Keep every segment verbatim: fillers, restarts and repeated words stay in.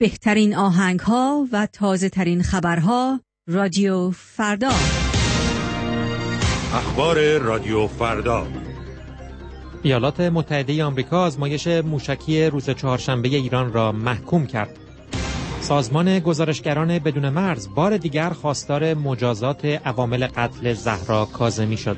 بهترین آهنگ‌ها و تازه‌ترین خبرها رادیو فردا. اخبار رادیو فردا. ایالات متحده آمریکا آزمایش موشکی روز چهارشنبه ایران را محکوم کرد. سازمان گزارشگران بدون مرز بار دیگر خواستار مجازات عوامل قتل زهرا کاظمی شد.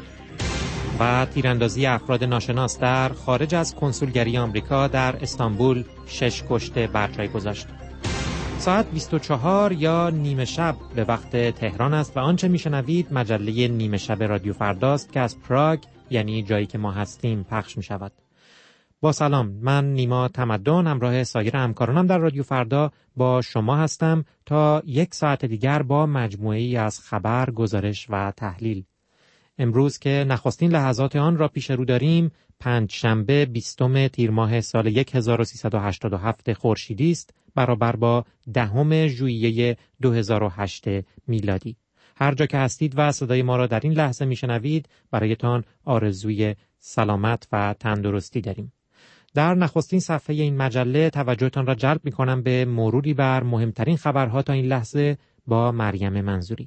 و تیراندازی افراد ناشناس در خارج از کنسولگری آمریکا در استانبول شش کشته بر جای گذاشت. ساعت بیست و چهار یا نیمه شب به وقت تهران است و آنچه میشنوید مجله نیمه شب رادیو فرداست که از پراگ، یعنی جایی که ما هستیم، پخش می شود. با سلام، من نیما تمدن همراه سایر همکارانم در رادیو فردا با شما هستم تا یک ساعت دیگر با مجموعه‌ای از خبر، گزارش و تحلیل. امروز که نخستین لحظات آن را پیش رو داریم، پنجشنبه بیستم تیر ماه سال هزار و سیصد و هشتاد و هفت خورشیدی است، برابر با دهم ژوئیه دو هزار و هشت میلادی. هر جا که هستید و صدای ما را در این لحظه میشنوید، برایتان آرزوی سلامت و تندرستی داریم. در نخستین صفحه این مجله توجهتان را جلب می‌کنم به مروری بر مهمترین خبرها تا این لحظه با مریم منظوری.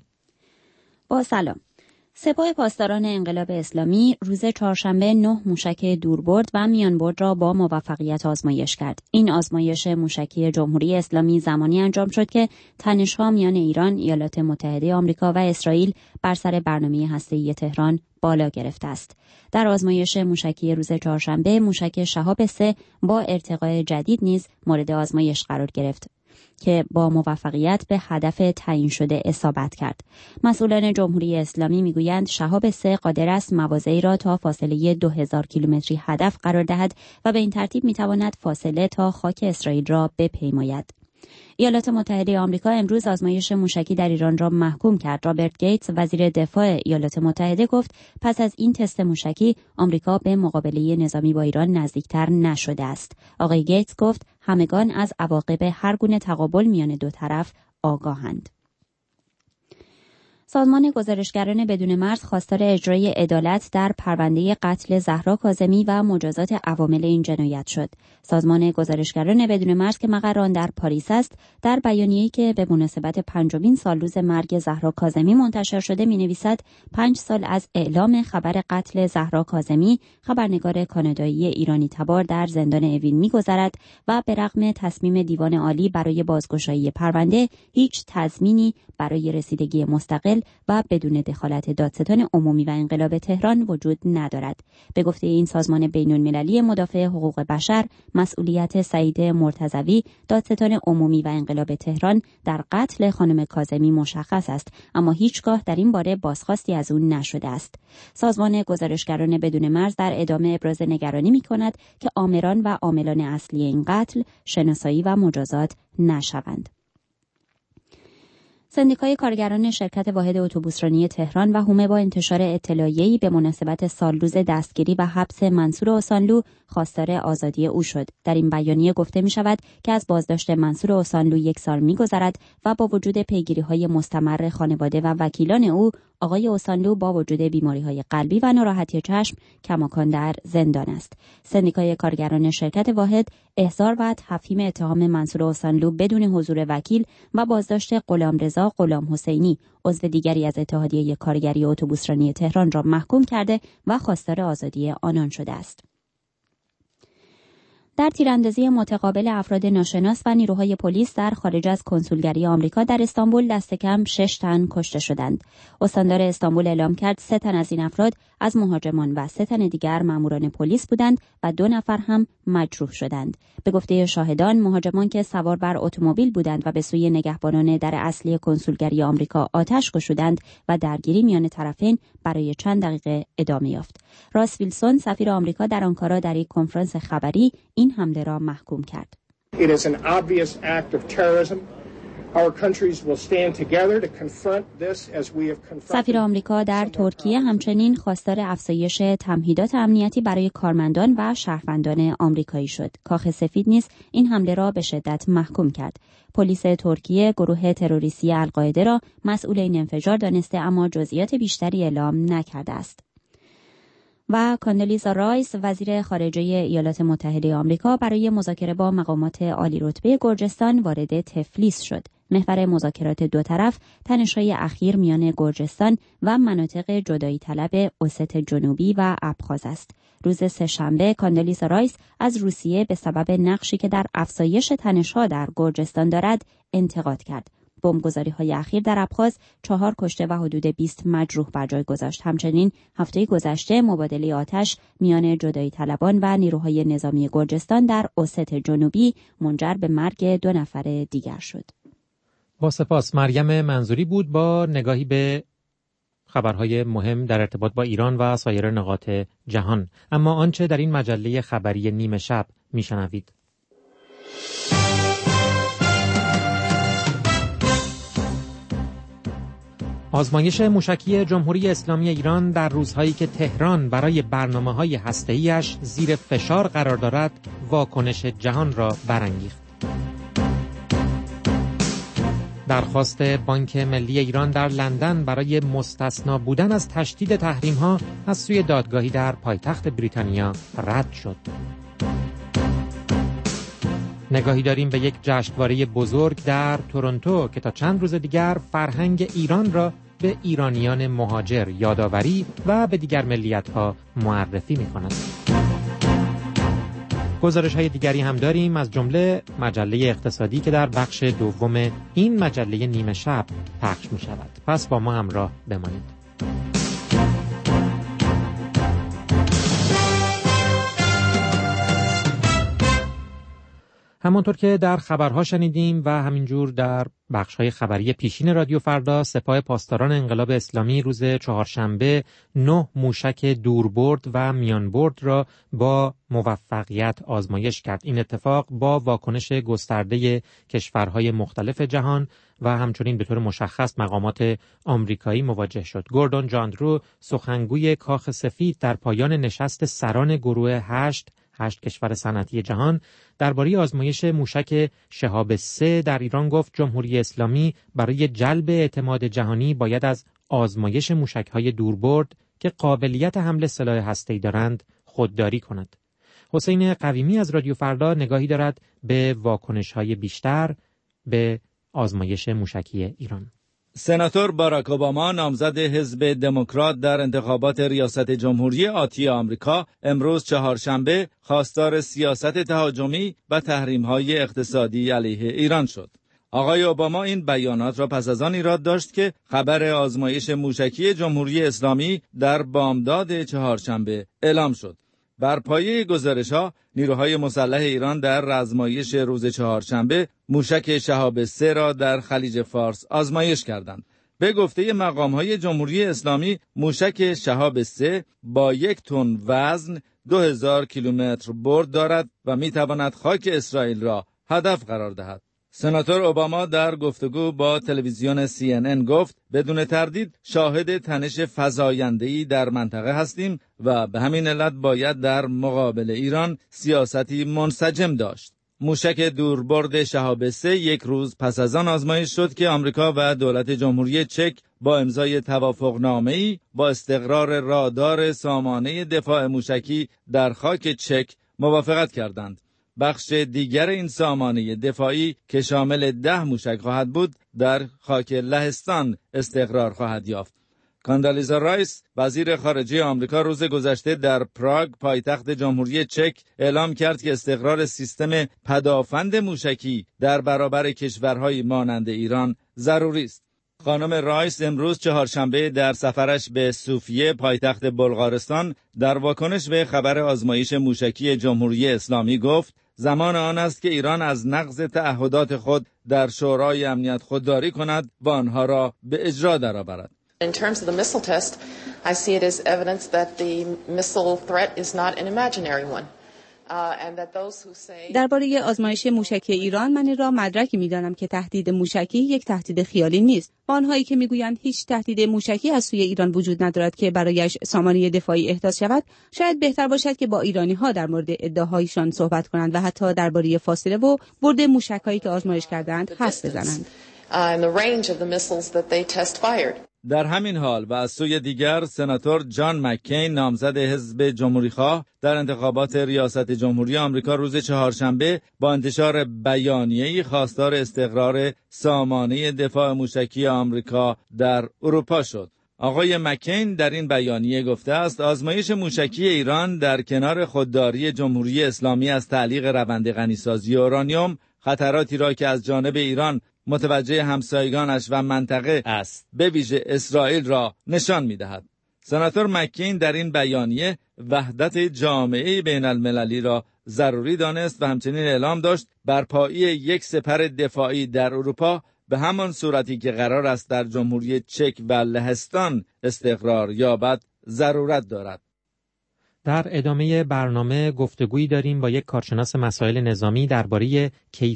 با سلام. سپاه پاسداران انقلاب اسلامی روز چهارشنبه نه موشک دوربرد و میانبرد را با موفقیت آزمایش کرد. این آزمایش موشکی جمهوری اسلامی زمانی انجام شد که تنش‌ها میان ایران، ایالات متحده آمریکا و اسرائیل بر سر برنامه هسته‌ای تهران بالا گرفته است. در آزمایش موشکی روز چهارشنبه، موشک شهاب سه با ارتقاء جدید نیز مورد آزمایش قرار گرفت که با موفقیت به هدف تعیین شده اصابت کرد. مسئولان جمهوری اسلامی میگویند شهاب سه قادر است مواضعی را تا فاصله دو هزار کیلومتری هدف قرار دهد و به این ترتیب میتواند فاصله تا خاک اسرائیل را بپیماید. ایالات متحده آمریکا امروز آزمایش موشکی در ایران را محکوم کرد. رابرت گیتس وزیر دفاع ایالات متحده گفت پس از این تست موشکی آمریکا به مقابله نظامی با ایران نزدیکتر نشده است. آقای گیتس گفت همگان از عواقب هر گونه تقابل میان دو طرف آگاهند. سازمان گزارشگران بدون مرز خواستار اجرای عدالت در پرونده قتل زهرا کاظمی و مجازات عوامل این جنایت شد. سازمان گزارشگران بدون مرز که مقر آن در پاریس است، در بیانیه‌ای که به مناسبت پنجمین سالروز مرگ زهرا کاظمی منتشر شده می‌نویسد پنج سال از اعلام خبر قتل زهرا کاظمی، خبرنگار کانادایی ایرانی تبار در زندان اوین می‌گذرد و به رغم تصمیم دیوان عالی برای بازگشایی پرونده، هیچ تضمینی برای رسیدگی مستقل و بدون دخالت دادستان عمومی و انقلاب تهران وجود ندارد. به گفته این سازمان بین‌المللی مدافع حقوق بشر، مسئولیت سعید مرتضوی، دادستان عمومی و انقلاب تهران در قتل خانم کاظمی مشخص است، اما هیچگاه در این باره بازخواستی از او نشده است. سازمان گزارشگران بدون مرز در ادامه ابراز نگرانی می‌کند که آمران و عاملان اصلی این قتل شناسایی و مجازات نشوند. سندیکای کارگران شرکت واحد اتوبوسرانی تهران و حومه با انتشار اطلاعیه‌ای به مناسبت سالروز دستگیری و حبس منصور اوسانلو خواستار آزادی او شد. در این بیانیه گفته می شود که از بازداشت منصور اوسانلو یک سال می گذرد و با وجود پیگیری‌های مستمر خانواده و وکیلان او، آقای اوسانلو با وجود بیماری‌های قلبی و ناراحتی چشم کماکان در زندان است. سندیکای کارگران شرکت واحد احضار و تفهیم اتهام منصور اوسانلو بدون حضور وکیل و بازداشت غلامرضا غلام حسینی، عضو دیگری از اتحادیه کارگری اتوبوسرانی تهران را محکوم کرده و خواستار آزادی آنان شده است. در تیراندازی متقابل افراد ناشناس و نیروهای پلیس در خارج از کنسولگری آمریکا در استانبول دست کم شش تن کشته شدند. استاندار استانبول اعلام کرد سه تن از این افراد از مهاجمان و سه تن دیگر ماموران پلیس بودند و دو نفر هم مجروح شدند. به گفته شاهدان، مهاجمان که سوار بر اتومبیل بودند و به سوی نگهبانان در اصلی کنسولگری آمریکا آتش گشودند و درگیری میان طرفین برای چند دقیقه ادامه یافت. راس ویلسون سفیر آمریکا در آنکارا در یک کنفرانس خبری این حمله را محکوم کرد. It is an obvious act of terrorism. Our countries will stand together to confront this as we have confronted. سفیر آمریکا در ترکیه همچنین خواستار افزایش تمهیدات امنیتی برای کارمندان و شهروندان آمریکایی شد. کاخ سفید نیز این حمله را به شدت محکوم کرد. پلیس ترکیه گروه تروریستی القاعده را مسئول این انفجار دانسته، اما جزئیات بیشتری اعلام نکرده است. و کاندلیزا رایس وزیر خارجه ایالات متحده آمریکا برای مذاکره با مقامات عالی رتبه گرجستان وارد تفلیس شد. محور مذاکرات دو طرف تنش‌های اخیر میان گرجستان و مناطق جدایی طلب اوست جنوبی و ابخاز است. روز سه‌شنبه کاندلیزا رایس از روسیه به سبب نقشی که در افزایش تنش‌ها در گرجستان دارد انتقاد کرد. بمبگذاری‌های اخیر در ابخاز چهار کشته و حدود بیست مجروح بر جای گذاشت. همچنین هفته گذشته مبادله آتش میان جدایی طلبان و نیروهای نظامی گرجستان در اوست جنوبی منجر به مرگ دو نفر دیگر شد. با سپاس. مریم منظوری بود با نگاهی به خبرهای مهم در ارتباط با ایران و سایر نقاط جهان. اما آنچه در این مجله خبری نیمه شب میشنوید. آزمایش موشکی جمهوری اسلامی ایران در روزهایی که تهران برای برنامه‌های هسته‌ای‌اش زیر فشار قرار دارد، واکنش جهان را برانگیخت. درخواست بانک ملی ایران در لندن برای مستثنا بودن از تشدید تحریم‌ها از سوی دادگاهی در پایتخت بریتانیا رد شد. نگاهی داریم به یک جشنواره بزرگ در تورنتو که تا چند روز دیگر فرهنگ ایران را به ایرانیان مهاجر یادآوری و به دیگر ملیت‌ها معرفی می‌کند. گزارش‌های دیگری هم داریم، از جمله مجله اقتصادی که در بخش دوم این مجله نیمه شب پخش می‌شود. پس با ما همراه بمانید. همانطور که در خبرها شنیدیم و همینجور در بخش‌های خبری پیشین رادیو فردا، سپاه پاسداران انقلاب اسلامی روز چهارشنبه نه موشک دوربرد و میانبرد را با موفقیت آزمایش کرد. این اتفاق با واکنش گسترده کشورهای مختلف جهان و همچنین به طور مشخص مقامات آمریکایی مواجه شد. گوردون جاندرو، سخنگوی کاخ سفید، در پایان نشست سران گروه هشت هشت کشور صنعتی جهان درباره آزمایش موشک شهاب سه در ایران گفت جمهوری اسلامی برای جلب اعتماد جهانی باید از آزمایش موشک‌های دوربرد که قابلیت حمل سلاح هسته‌ای دارند خودداری کند. حسین قویمی از رادیو فردا نگاهی دارد به واکنش‌های بیشتر به آزمایش موشکی ایران. سناتور باراک اوباما نامزد حزب دموکرات در انتخابات ریاست جمهوری آتی آمریکا امروز چهارشنبه خواستار سیاست تهاجمی و تحریم‌های اقتصادی علیه ایران شد. آقای اوباما این بیانات را پس از آن ایراد داشت که خبر آزمایش موشکی جمهوری اسلامی در بامداد چهارشنبه اعلام شد. بر پایه گزارش‌ها نیروهای مسلح ایران در آزمایش روز چهارشنبه موشک شهاب سه را در خلیج فارس آزمایش کردند. به گفته مقام‌های جمهوری اسلامی موشک شهاب سه با یک تن وزن دو هزار کیلومتر برد دارد و می‌تواند خاک اسرائیل را هدف قرار دهد. سناتور اوباما در گفتگو با تلویزیون سی ان ان گفت بدون تردید شاهد تنش فزاینده‌ای در منطقه هستیم و به همین علت باید در مقابل ایران سیاستی منسجم داشت. موشک دوربرد شهاب سه یک روز پس از آن آزمایش شد که آمریکا و دولت جمهوری چک با امضای توافقنامه‌ای با استقرار رادار سامانه دفاع موشکی در خاک چک موافقت کردند. بخش دیگر این سامانه دفاعی که شامل ده موشک خواهد بود در خاک لهستان استقرار خواهد یافت. کاندلیزا رایس وزیر خارجه آمریکا روز گذشته در پراگ پایتخت جمهوری چک اعلام کرد که استقرار سیستم پدافند موشکی در برابر کشورهای مانند ایران ضروری است. خانم رایس امروز چهارشنبه در سفرش به صوفیه پایتخت بلغارستان در واکنش به خبر آزمایش موشکی جمهوری اسلامی گفت زمان آن است که ایران از نقض تعهدات خود در شورای امنیت خودداری کند و آنها را به اجرا درآورد. In terms of the missile test, I see it as evidence that the missile threat is not an imaginary one. درباره آزمایش موشکی ایران من این را مدرکی می‌دانم که تهدید موشکی یک تهدید خیالی نیست. آنهایی که می‌گویند هیچ تهدید موشکی از سوی ایران وجود ندارد که برایش سامانه دفاعی احداث شود، شاید بهتر باشد که با ایرانی‌ها در مورد ادعاهایشان صحبت کنند و حتی درباره فاصله و برد موشک‌هایی که آزمایش کردند حرف بزنند. در همین حال و از سوی دیگر سناتور جان مککین نامزد حزب جمهوری‌خواه در انتخابات ریاست جمهوری آمریکا روز چهارشنبه با انتشار بیانیه‌ای خواستار استقرار سامانه دفاع موشکی آمریکا در اروپا شد. آقای مککین در این بیانیه گفته است آزمایش موشکی ایران در کنار خودداری جمهوری اسلامی از تعلیق روند غنیسازی اورانیوم خطراتی را که از جانب ایران متوجه همسایگانش و منطقه است به ویژه اسرائیل را نشان می‌دهد. سناتور مککین در این بیانیه وحدت جامعه بین المللی را ضروری دانست و همچنین اعلام داشت برپایی یک سپر دفاعی در اروپا به همان صورتی که قرار است در جمهوری چک و لهستان استقرار یابد ضرورت دارد. در ادامه برنامه گفتگویی داریم با یک کارشناس مسائل نظامی درباره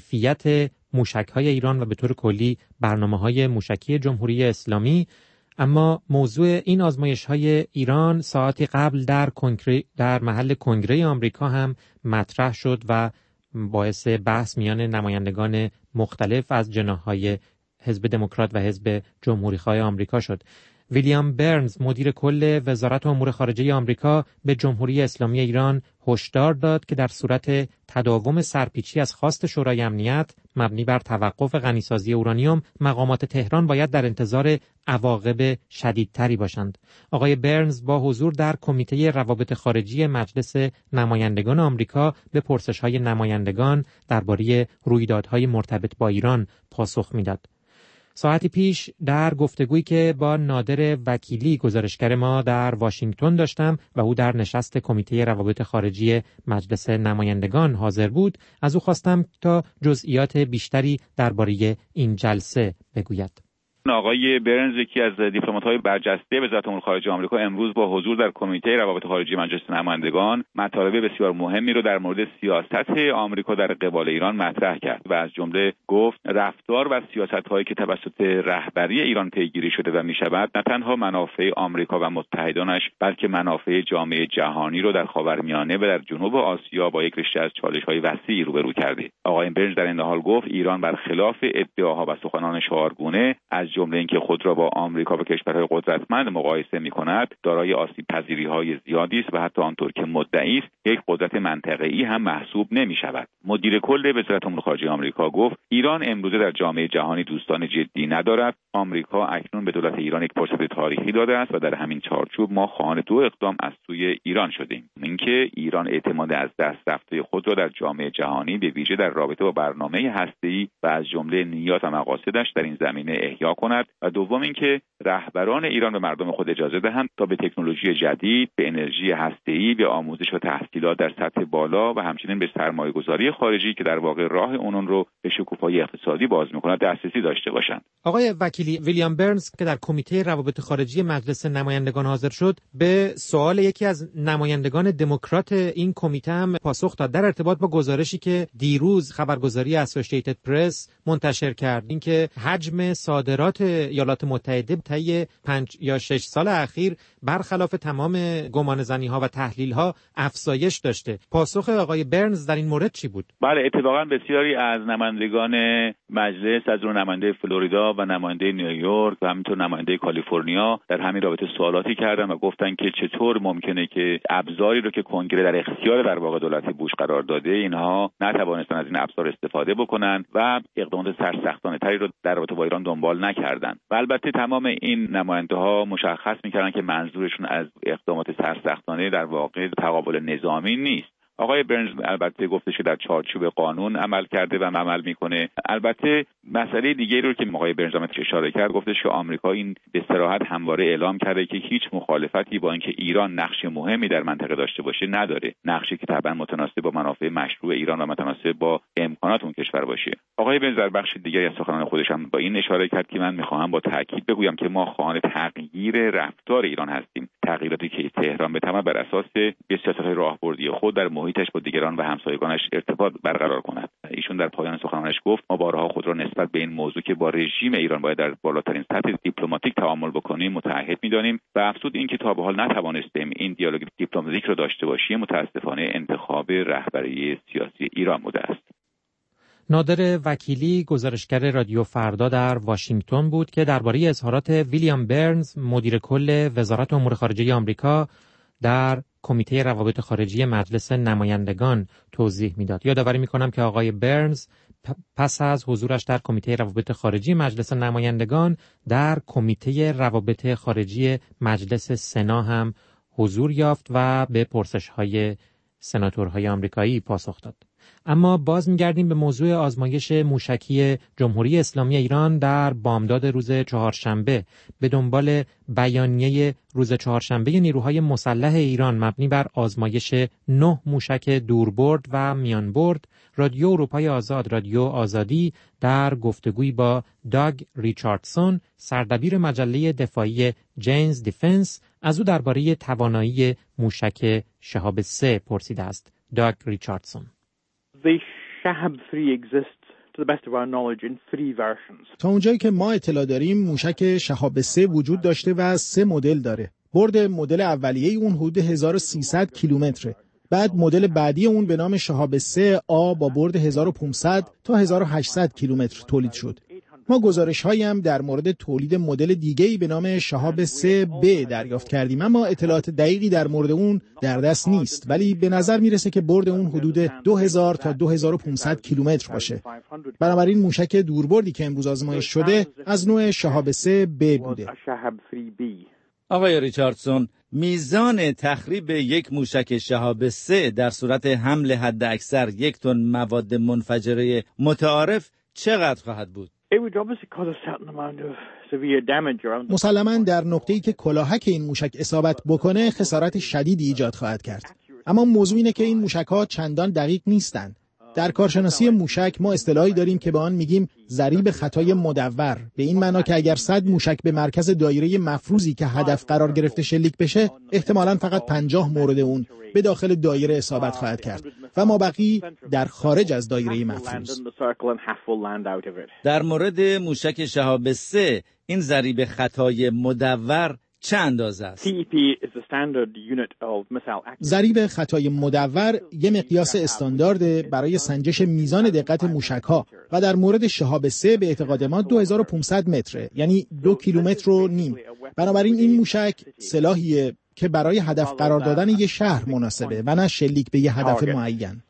کیفیت موشک‌های ایران و به طور کلی برنامه‌های موشکی جمهوری اسلامی. اما موضوع این آزمایش‌های ایران ساعتی قبل در کنگره در محل کنگره آمریکا هم مطرح شد و باعث بحث میان نمایندگان مختلف از جناح‌های حزب دموکرات و حزب جمهوری‌خواه آمریکا شد. ویلیام برنز مدیر کل وزارت امور خارجه آمریکا به جمهوری اسلامی ایران هشدار داد که در صورت تداوم سرپیچی از خواست شورای امنیت مبنی بر توقف غنیسازی اورانیوم مقامات تهران باید در انتظار عواقب شدیدتری باشند. آقای برنز با حضور در کمیته روابط خارجی مجلس نمایندگان آمریکا به پرسش‌های نمایندگان درباره رویدادهای مرتبط با ایران پاسخ می‌داد. ساعتی پیش در گفتگویی که با نادر وکیلی گزارشگر ما در واشنگتن داشتم و او در نشست کمیته روابط خارجی مجلس نمایندگان حاضر بود، از او خواستم تا جزئیات بیشتری درباره این جلسه بگوید. آقای برنز یکی از دیپلمات‌های برجسته وزارت امور خارجه آمریکا امروز با حضور در کمیته روابط خارجی مجلس نمایندگان مطالب بسیار مهمی رو در مورد سیاست آمریکا در قبال ایران مطرح کرد و از جمله گفت رفتار و سیاست‌هایی که توسط رهبری ایران پیگیری شده و می‌شود نه تنها منافع آمریکا و متحدانش بلکه منافع جامعه جهانی رو در خاورمیانه و در جنوب آسیا با یک رشته از چالش‌های وسیعی روبرو کرده. آقای برنز در این حال گفت ایران برخلاف ادعاها و سخنان چهارگونه از جمله اینکه خود را با آمریکا و کشورهای قدرتمند مقایسه می‌کند دارای آسیب پذیری‌های زیادی است و حتی آنطور که مدعی است یک قدرت منطقه‌ای هم محسوب نمی‌شود. مدیر کل وزارت امور خارجه آمریکا گفت ایران امروزه در جامعه جهانی دوستان جدی ندارد. آمریکا اکنون به دولت ایران یک فرصت تاریخی داده است و در همین چارچوب ما خواهان دو اقدام از سوی ایران شدیم. اینکه ایران اعتماد از دست رفته خود را در جامعه جهانی به ویژه در رابطه با برنامه هسته‌ای و از جمله نیات و مقاصدش در این زمینه احیا کند و دوم اینکه رهبران ایران به مردم خود اجازه دهند تا به تکنولوژی جدید، به انرژی هسته‌ای، به آموزش و تحصیلات در سطح بالا و همچنین به سرمایه‌گذاری خارجی که در واقع راه اونون رو به شکوفایی اقتصادی باز می‌کند دسترسی داشته باشند. آقای وکیلی، ویلیام برنز که در کمیته روابط خارجی مجلس نمایندگان حاضر شد به سوال یکی از نمایندگان دموکرات این کمیته هم پاسخ داد در ارتباط با گزارشی که دیروز خبرگزاری اسوسییتد پرس منتشر کرد، اینکه حجم صادرات ایالات متحده طی پنج یا شش سال اخیر برخلاف تمام گمانه‌زنی‌ها و تحلیل‌ها افزایش داشته. پاسخ آقای برنز در این مورد چی بود؟ بله، اتفاقا بسیاری از نمایندگان مجلس از جمله نماینده فلوریدا و نماینده نیویورک و همینطور نماینده کالیفرنیا در همین رابطه سوالاتی کردن و گفتن که چطور ممکنه که ابزاری رو که کنگره در اختیار در واقع دولت بوش قرار داده اینها نتوانستن از این ابزار استفاده بکنن و اقدامات سرسختانه‌تری رو در رابطه با ایران دنبال نکردن. و البته تمام این نماینده‌ها مشخص می‌کردن که منظورشون از اقدامات سرسختانه در واقع تقابل نظامی نیست. آقای برنز البته گفته که در چارچوب قانون عمل کرده و عمل میکنه. البته مسئله دیگری رو که آقای برنز هم اشاره کرد گفتش که آمریکا این به صراحت همواره اعلام کرده که هیچ مخالفتی با اینکه ایران نقش مهمی در منطقه داشته باشه نداره، نقشی که طبعا متناسب با منافع مشروع ایران و متناسب با امکانات اون کشور باشه. آقای برنز در بخش دیگری از سخنان خودش هم با این اشاره کرد که من میخواهم با تاکید بگویم که ما خواهان تغییر رفتار ایران هستیم، تغییراتی که تهران بتواند بر اساس سیاست‌های راهبردی خود در محیطش با دیگران و همسایگانش ارتباط برقرار کند. ایشون در پایان سخنانش گفت ما بارها خود را نسبت به این موضوع که با رژیم ایران باید در بالاترین سطح دیپلماتیک تعامل بکنیم متعهد می‌دانیم و افزود اینکه تا به حال نتوانستیم این دیالوگ دیپلماتیک را داشته باشیم متاسفانه انتخاب رهبری سیاسی ایران بوده است. نادر وکیلی گزارشگر رادیو فردا در واشنگتن بود که درباره اظهارات ویلیام برنز مدیر کل وزارت امور خارجه آمریکا در کمیته روابط خارجی مجلس نمایندگان توضیح میداد. یادآوری میکنم که آقای برنز پس از حضورش در کمیته روابط خارجی مجلس نمایندگان در کمیته روابط خارجی مجلس سنا هم حضور یافت و به پرسش‌های سناتورهای آمریکایی پاسخ داد. اما باز می‌گردیم به موضوع آزمایش موشکی جمهوری اسلامی ایران در بامداد روز چهارشنبه. به دنبال بیانیه روز چهارشنبه نیروهای مسلح ایران مبنی بر آزمایش نه موشک دوربرد و میانبرد، رادیو اروپای آزاد رادیو آزادی در گفتگویی با داگ ریچاردسون، سردبیر مجله دفاعی جینز دیفنس، از او درباره توانایی موشک شهاب سه پرسیده است. داگ ریچاردسون: The Shahab three exists to the best of our knowledge in three versions. تا اونجایی که ما اطلاع داریم موشک شهاب سه وجود داشته و سه مدل داره. برد مدل اولیه اون حدود هزار و سیصد کیلومتره. بعد مدل بعدی اون به نام شهاب سه آ با برد هزار و پانصد تا هزار و هشتصد کیلومتر تولید شد. ما گزارش‌هایی هم در مورد تولید مدل دیگه‌ای به نام شهاب سه ب دریافت کردیم، اما اطلاعات دقیقی در مورد اون در دست نیست، ولی به نظر میرسه که برد اون حدود دو هزار تا دو هزار و پانصد کیلومتر باشه. بنابراین موشک دوربردی که امروز آزمایش شده از نوع شهاب سه ب بوده. آقای ریچاردسون، میزان تخریب یک موشک شهاب سه در صورت حمل حد اکثر یک تن مواد منفجره متعارف چقدر خواهد بود؟ مسلماً در نقطه‌ای که کلاهک این موشک اصابت بکنه خسارت شدیدی ایجاد خواهد کرد. اما موضوع اینه که این موشک‌ها چندان دقیق نیستن. در کارشناسی موشک ما اصطلاحی داریم که به آن میگیم ضریب خطای مدور، به این معنا که اگر صد موشک به مرکز دایره مفروضی که هدف قرار گرفته شلیک بشه، احتمالاً فقط پنجاه مورد اون به داخل دایره اصابت خواهد کرد و مابقی در خارج از دایره مفروض. در مورد موشک شهاب سه این ضریب خطای مدور چه اندازه است؟ ضریب خطای مدور یک مقیاس استاندارد برای سنجش میزان دقت موشک‌ها و در مورد شهاب سه به اعتقاد ما دو هزار و پانصد متره، یعنی دو کیلومتر و نیم. بنابراین این موشک سلاحیه که برای هدف قرار دادن یک شهر مناسبه و نه شلیک به یک هدف معین.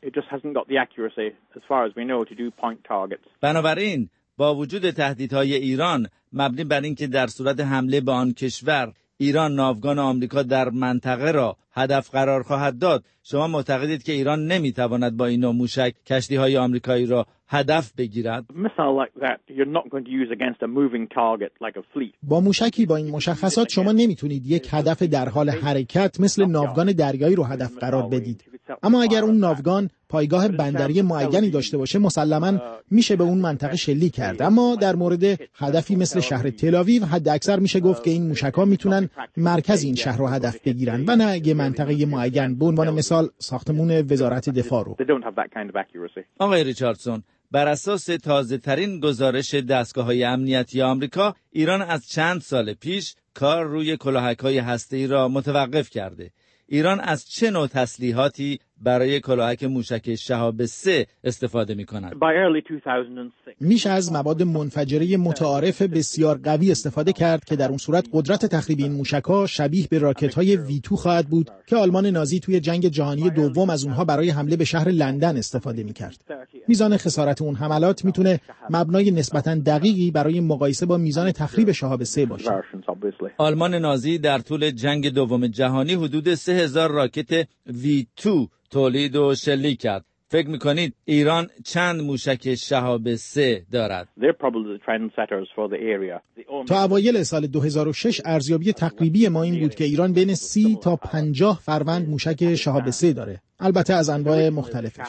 بنابراین با وجود تهدیدهای ایران مبنی بر اینکه در صورت حمله به آن کشور ایران ناوگان آمریکا در منطقه را هدف قرار خواهد داد، شما معتقدید که ایران نمیتواند با این نوع موشک کشتی‌های آمریکایی را هدف بگیرد؟ با موشکی با این مشخصات شما نمیتونید یک هدف در حال حرکت مثل ناوگان دریایی رو هدف قرار بدید. اما اگر اون ناوگان پایگاه بندری معینی داشته باشه مسلماً میشه به اون منطقه شلیک کرد. اما در مورد هدفی مثل شهر تل‌آویو حد اکثر میشه گفت که این موشک‌ها میتونن مرکز این شهر رو هدف بگیرن و نه یه منطقه معین، به عنوان مثال ساختمون وزارت دفاع رو. آقای ریچاردسون، بر اساس تازه ترین گزارش دستگاه‌های امنیتی آمریکا، ایران از چند سال پیش کار روی کلاهک‌های هسته‌ای را متوقف کرده. ایران از چه نوع تسلیحاتی برای کلاهک موشک شهاب سه استفاده می‌کند؟ میشه از مواد منفجره متعارف بسیار قوی استفاده کرد که در اون صورت قدرت تخریب این موشک‌ها شبیه به راکت‌های وی تو خواهد بود که آلمان نازی توی جنگ جهانی دوم از اونها برای حمله به شهر لندن استفاده می‌کرد. میزان خسارت اون حملات میتونه مبنای نسبتاً دقیقی برای مقایسه با میزان تخریب شهاب سه باشه. آلمان نازی در طول جنگ دوم جهانی حدود سه هزار راکت وی تو تولید و شلیک کرد. فکر میکنید ایران چند موشک شهاب سه دارد؟ تا اوایل سال دو هزار و شش ارزیابی تقریبی ما این بود که ایران بین سی تا پنجاه فروند موشک شهاب سه داره، البته از انواع مختلفش.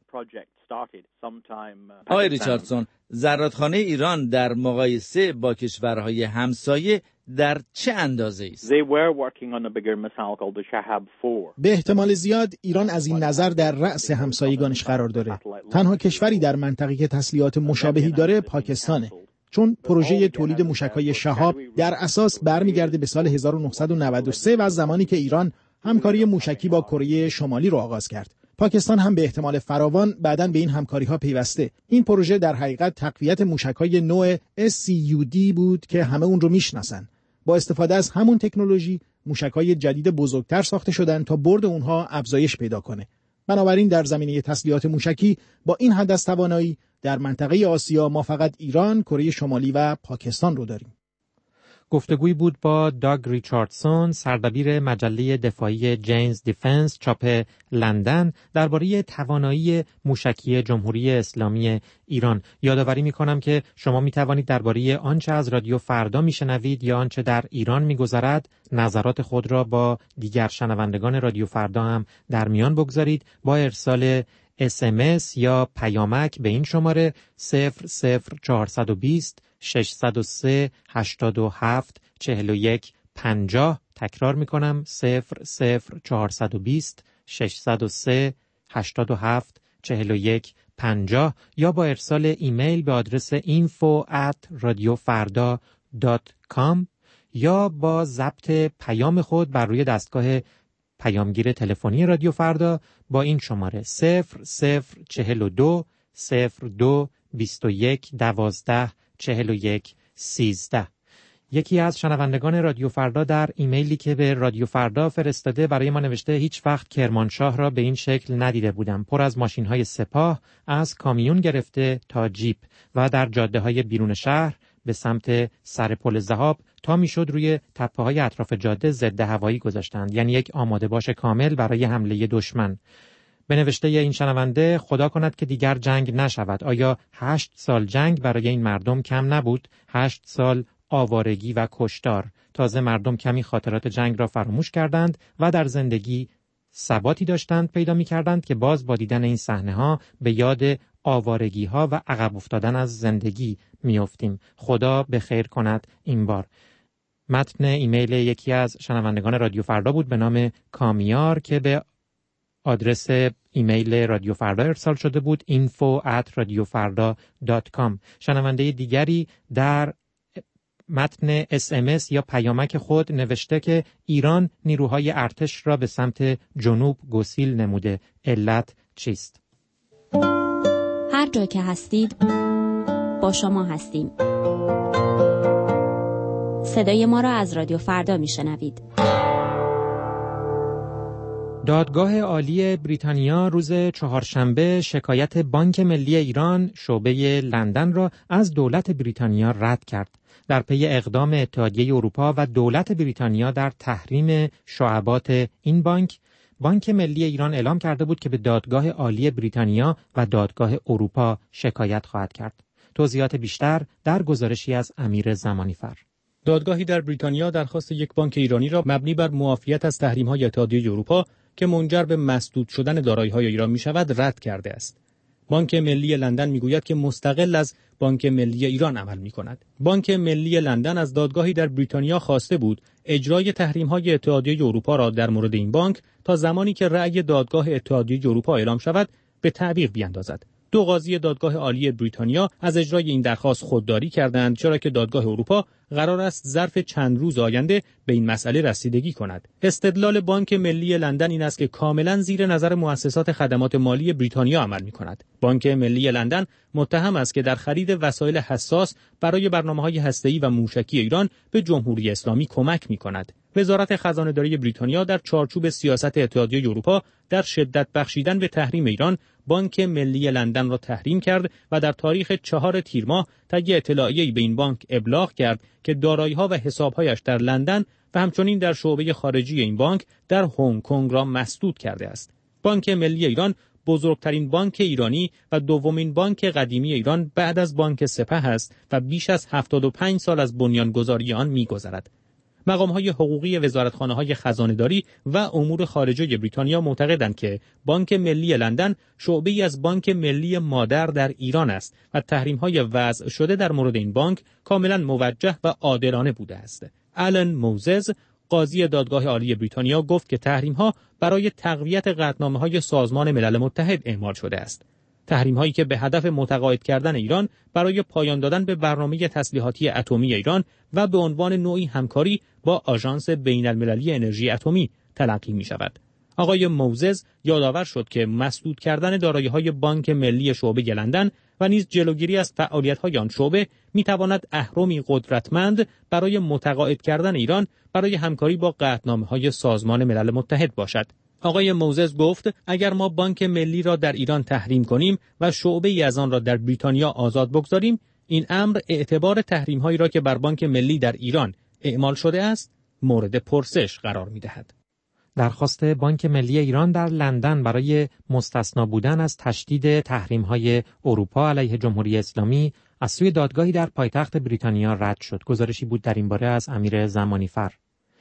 آقای ریچاردسون، زرادخانه ایران در مقایسه با کشورهای همسایه در چه اندازه است؟ به احتمال زیاد ایران از این نظر در رأس همسایگانش قرار داره. تنها کشوری در منطقه که تسلیحات مشابهی داره پاکستانه، چون پروژه تولید موشک‌های شهاب در اساس برمیگرده به سال هزار و نهصد و نود و سه و از زمانی که ایران همکاری موشکی با کره شمالی رو آغاز کرد. پاکستان هم به احتمال فراوان بعداً به این همکاری‌ها پیوسته. این پروژه در حقیقت تقویت موشک‌های نوع اس سی یو دی بود که همه اون رو میشناسن. با استفاده از همون تکنولوژی موشک‌های جدید بزرگتر ساخته شدن تا برد اونها افزایش پیدا کنه. بنابراین در زمینه تسلیحات موشکی با این حد از توانایی در منطقه آسیا ما فقط ایران، کره شمالی و پاکستان رو داریم. گفتگویی بود با داگ ریچاردسون، سردبیر مجله دفاعی جینز دیفنس چاپ لندن درباره توانایی موشکی جمهوری اسلامی ایران. یادآوری می‌کنم که شما می‌توانید درباره آنچه از رادیو فردا میشنوید یا آنچه در ایران می‌گذرد نظرات خود را با دیگر شنوندگان رادیو فردا هم در میان بگذارید با ارسال اس ام اس یا پیامک به این شماره صفر صفر چهارصد و بیست ششصد و سه هشتاد و هفت چهل و یک پنجاه. تکرار میکنم صفر صفر چهارصد و بیست ششصد و سه هشتاد و هفت چهل و یک پنجاه یا با ارسال ایمیل به آدرس info at radiofarda dot com یا با ضبط پیام خود بر روی دستگاه پیامگیر تلفنی رادیو فردا با این شماره صفر صفر چهل و دو صفر دو بیست و یک دوازده چهل و یک سیزده. یکی از شنوندگان رادیو فردا در ایمیلی که به رادیو فردا فرستاده برای ما نوشته هیچ وقت کرمانشاه را به این شکل ندیده بودم. پر از ماشین‌های سپاه از کامیون گرفته تا جیپ و در جاده‌های بیرون شهر به سمت سر پل ذهاب تا میشد روی تپه‌های اطراف جاده ضد هوایی گذاشتند، یعنی یک آماده باش کامل برای حمله دشمن. به نوشته این شنونده خدا کند که دیگر جنگ نشود. آیا هشت سال جنگ برای این مردم کم نبود؟ هشت سال آوارگی و کشتار. تازه مردم کمی خاطرات جنگ را فراموش کردند و در زندگی ثباتی داشتند پیدا می کردند که باز با دیدن این صحنه ها به یاد آوارگی ها و عقب افتادن از زندگی می افتیم. خدا به خیر کند این بار. متن ایمیل یکی از شنوندگان رادیو فردا بود به نام کامیار که به آدرس ایمیل رادیو فردا ارسال شده بود info at radiofarda dot com. شنونده دیگری در متن اس ام اس یا پیامک خود نوشته که ایران نیروهای ارتش را به سمت جنوب گسیل نموده. علت چیست؟ هر جا که هستید با شما هستیم. صدای ما را از رادیو فردا میشنوید. دادگاه عالی بریتانیا روز چهارشنبه شکایت بانک ملی ایران شعبه لندن را از دولت بریتانیا رد کرد. در پی اقدام اتحادیه اروپا و دولت بریتانیا در تحریم شعبات این بانک، بانک ملی ایران اعلام کرده بود که به دادگاه عالی بریتانیا و دادگاه اروپا شکایت خواهد کرد. توضیحات بیشتر در گزارشی از امیر زمانیفر. دادگاهی در بریتانیا درخواست یک بانک ایرانی را مبنی بر معافیت از تحریم‌های اتحادیه اروپا که منجر به مسدود شدن دارایی‌های ایران می‌شود رد کرده است. بانک ملی لندن می‌گوید که مستقل از بانک ملی ایران عمل می‌کند. بانک ملی لندن از دادگاهی در بریتانیا خواسته بود اجرای تحریم‌های اتحادیه اروپا را در مورد این بانک تا زمانی که رأی دادگاه اتحادیه اروپا اعلام شود به تعویق بیاندازد. دو قاضی دادگاه عالی بریتانیا از اجرای این درخواست خودداری کردند، چرا که دادگاه اروپا قرار است ظرف چند روز آینده به این مسئله رسیدگی کند. استدلال بانک ملی لندن این است که کاملا زیر نظر مؤسسات خدمات مالی بریتانیا عمل می‌کند. بانک ملی لندن متهم است که در خرید وسایل حساس برای برنامه‌های هسته‌ای و موشکی ایران به جمهوری اسلامی کمک می‌کند. وزارت خزانه‌داری بریتانیا در چارچوب سیاست اتحادیه اروپا در شدت بخشیدن به تحریم ایران بانک ملی لندن را تحریم کرد و در تاریخ چهار تیر ماه طی اطلاعیه‌ای به این بانک ابلاغ کرد که دارایی‌ها و حساب‌هایش در لندن و همچنین در شعبه خارجی این بانک در هنگ کنگ را مسدود کرده است. بانک ملی ایران بزرگترین بانک ایرانی و دومین بانک قدیمی ایران بعد از بانک سپه است و بیش از هفتاد و پنج سال از بنیانگذاری آن می‌گذرد. مقام‌های حقوقی وزارتخانه‌های خزانه‌داری و امور خارجه بریتانیا معتقدند که بانک ملی لندن شعبه‌ای از بانک ملی مادر در ایران است و تحریم‌های وضع شده در مورد این بانک کاملاً موجه و عادلانه بوده است. آلن موزز، قاضی دادگاه عالی بریتانیا، گفت که تحریم‌ها برای تقویت قطعنامه‌های سازمان ملل متحد اعمال شده است. تحریم‌هایی که به هدف متقاعد کردن ایران برای پایان دادن به برنامه تسلیحاتی اتمی ایران و به عنوان نوعی همکاری با آژانس بین‌المللی انرژی اتمی تلقی می‌شود. آقای موزز یادآور شد که مسدود کردن دارایی‌های بانک ملی شعبه لندن و نیز جلوگیری از فعالیت‌های آن شعبه می‌تواند اهرمی قدرتمند برای متقاعد کردن ایران برای همکاری با قطعنامه‌های سازمان ملل متحد باشد. آقای موزز گفت اگر ما بانک ملی را در ایران تحریم کنیم و شعبه‌ای از آن را در بریتانیا آزاد بگذاریم، این امر اعتبار تحریم‌هایی را که بر بانک ملی در ایران اعمال شده است مورد پرسش قرار می‌دهد. درخواست بانک ملی ایران در لندن برای مستثنا بودن از تشدید تحریم‌های اروپا علیه جمهوری اسلامی از سوی دادگاهی در پایتخت بریتانیا رد شد. گزارشی بود در این باره از امیر زمانیفر.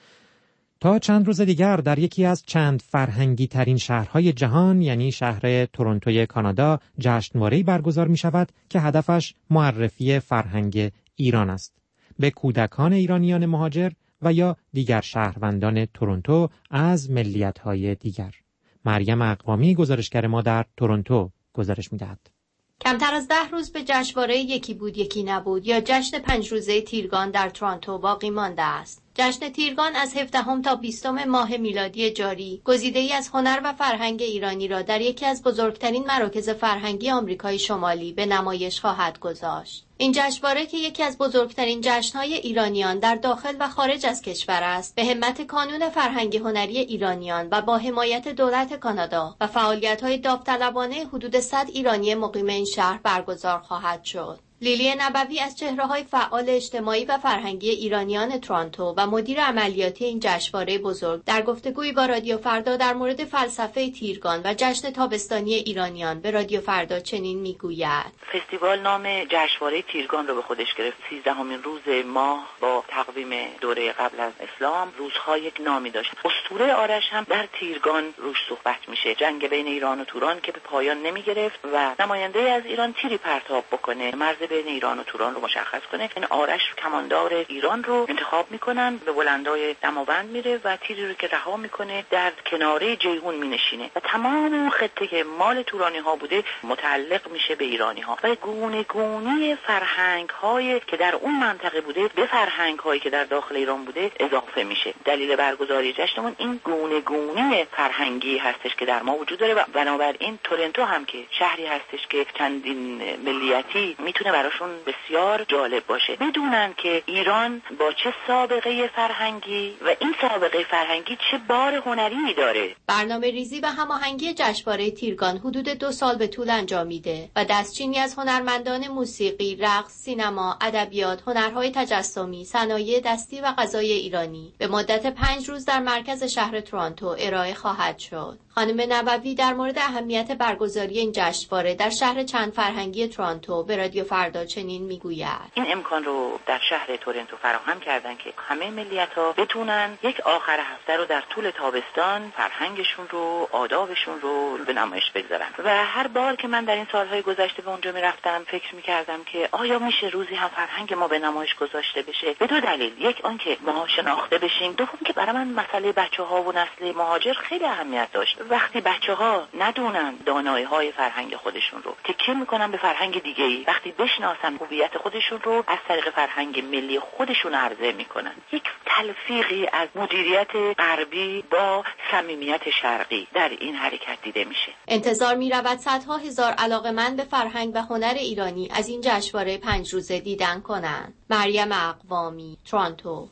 تا چند روز دیگر در یکی از چند فرهنگی ترین شهرهای جهان یعنی شهر تورنتوی کانادا جشنواره‌ای برگزار می شود که هدفش معرفی فرهنگ ایران است به کودکان ایرانیان مهاجر و یا دیگر شهروندان تورنتو از ملیت‌های دیگر. مریم اقوامی گزارشگر ما در تورنتو گزارش می‌دهد. کمتر از ده روز به جشنواره یکی بود یکی نبود یا جشن پنج روزه تیرگان در تورنتو باقی مانده است. جشن تیرگان از هفدهم تا بیستم ماه میلادی جاری گزیده‌ای از هنر و فرهنگ ایرانی را در یکی از بزرگترین مراکز فرهنگی آمریکای شمالی به نمایش خواهد گذاشت. این جشنواره که یکی از بزرگترین جشن‌های ایرانیان در داخل و خارج از کشور است، به همت کانون فرهنگی هنری ایرانیان و با حمایت دولت کانادا و فعالیت‌های داوطلبانه حدود صد ایرانی مقیم این شهر برگزار خواهد شد. لیلی نبوی از چهره‌های فعال اجتماعی و فرهنگی ایرانیان تورنتو و مدیر عملیاتی این جشنواره بزرگ در گفتگویی با رادیو فردا در مورد فلسفه تیرگان و جشن تابستانی ایرانیان به رادیو فردا چنین میگوید: فستیوال نام جشنواره تیرگان رو به خودش گرفت. سیزدهمین روز ماه با تقویم دوره قبل از اسلام روزها یک نامی داشت. اسطوره آرش هم در تیرگان روش صحبت میشه. جنگ بین ایران و توران که به پایان نمیگرفت و نماینده از ایران تیری پرتاب بکنه، مرز بین ایران و توران رو مشخص کنه. این آرش کماندار ایران رو انتخاب میکنن، به بلندای دماوند میره و تیری رو که رها میکنه در کناره جیهون مینشینه و تمام اون خطه که مال تورانی ها بوده متعلق میشه به ایرانی ها و گونه گونه فرهنگ های که در اون منطقه بوده به فرهنگ هایی که در داخل ایران بوده اضافه میشه. دلیل برگزاری جشنمون این گونه گونه فرهنگی هستش که در ما وجود داره و بنابراین تورنتو هم که شهری هستش که چندین ملیتی میتونه براشون بسیار جالب باشه، بدونن که ایران با چه سابقه فرهنگی و این سابقه فرهنگی چه بار هنری داره. برنامه ریزی و هماهنگی جشنواره تیرگان حدود دو سال به طول انجامیده و دستچینی از هنرمندان موسیقی، رقص، سینما، ادبیات، هنرهای تجسمی، صنایع دستی و غذای ایرانی به مدت پنج روز در مرکز شهر تورنتو ارائه خواهد شد. خانم نبوی در مورد اهمیت برگزاری این جشنواره در شهر چند فرهنگی تورنتو به رادیو فردا چنین میگوید: این امکان رو در شهر تورنتو فراهم کردن که همه ملیت‌ها بتونن یک آخر هفته رو در طول تابستان فرهنگشون رو، آدابشون رو به نمایش بگذارن. و هر بار که من در این سالهای گذشته به اونجا میرفتم فکر میکردم که آیا میشه روزی هم فرهنگ ما به نمایش گذاشته بشه؟ به دو دلیل: یک آنکه ما شناخته بشیم، دوم که برای من مسئله بچه‌ها و نسل مهاجر خیلی اهمیت داشت. وقتی بچه‌ها ندونن دانایی‌های فرهنگ خودشون رو، تکیه میکنن به فرهنگ دیگه‌ای. وقتی بشناسن هویت خودشون رو، از طریق فرهنگ ملی خودشون عرضه میکنن. یک تلفیقی از مدیریت غربی با صمیمیت شرقی در این حرکت دیده میشه. انتظار میرود صدها هزار علاقه‌مند به فرهنگ و هنر ایرانی از این جشنواره پنج روزه دیدن کنند. مریم اقوامی، تورنتو.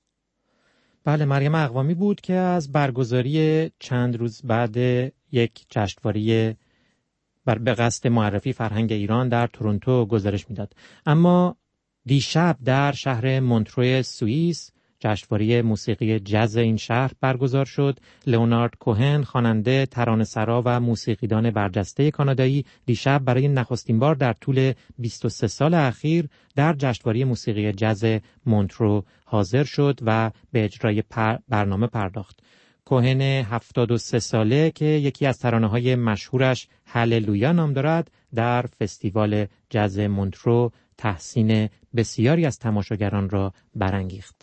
بله، مریم اقوامی بود که از برگزاری چند روز بعد یک جشنواره بر به قصد معرفی فرهنگ ایران در تورنتو گزارش میداد. اما دیشب در شهر مونترو سوئیس جشنواره موسیقی جاز این شهر برگزار شد. لئونارد کوهن، خواننده، ترانه‌سرا و موسیقیدان برجسته کانادایی، دیشب برای نخستین بار در طول بیست و سه سال اخیر در جشنواره موسیقی جاز مونترو حاضر شد و به اجرای پر برنامه پرداخت. کوهن هفتاد و سه ساله که یکی از ترانه‌های مشهورش هللویا نام دارد، در فستیوال جاز مونترو تحسین بسیاری از تماشاگران را برانگیخت.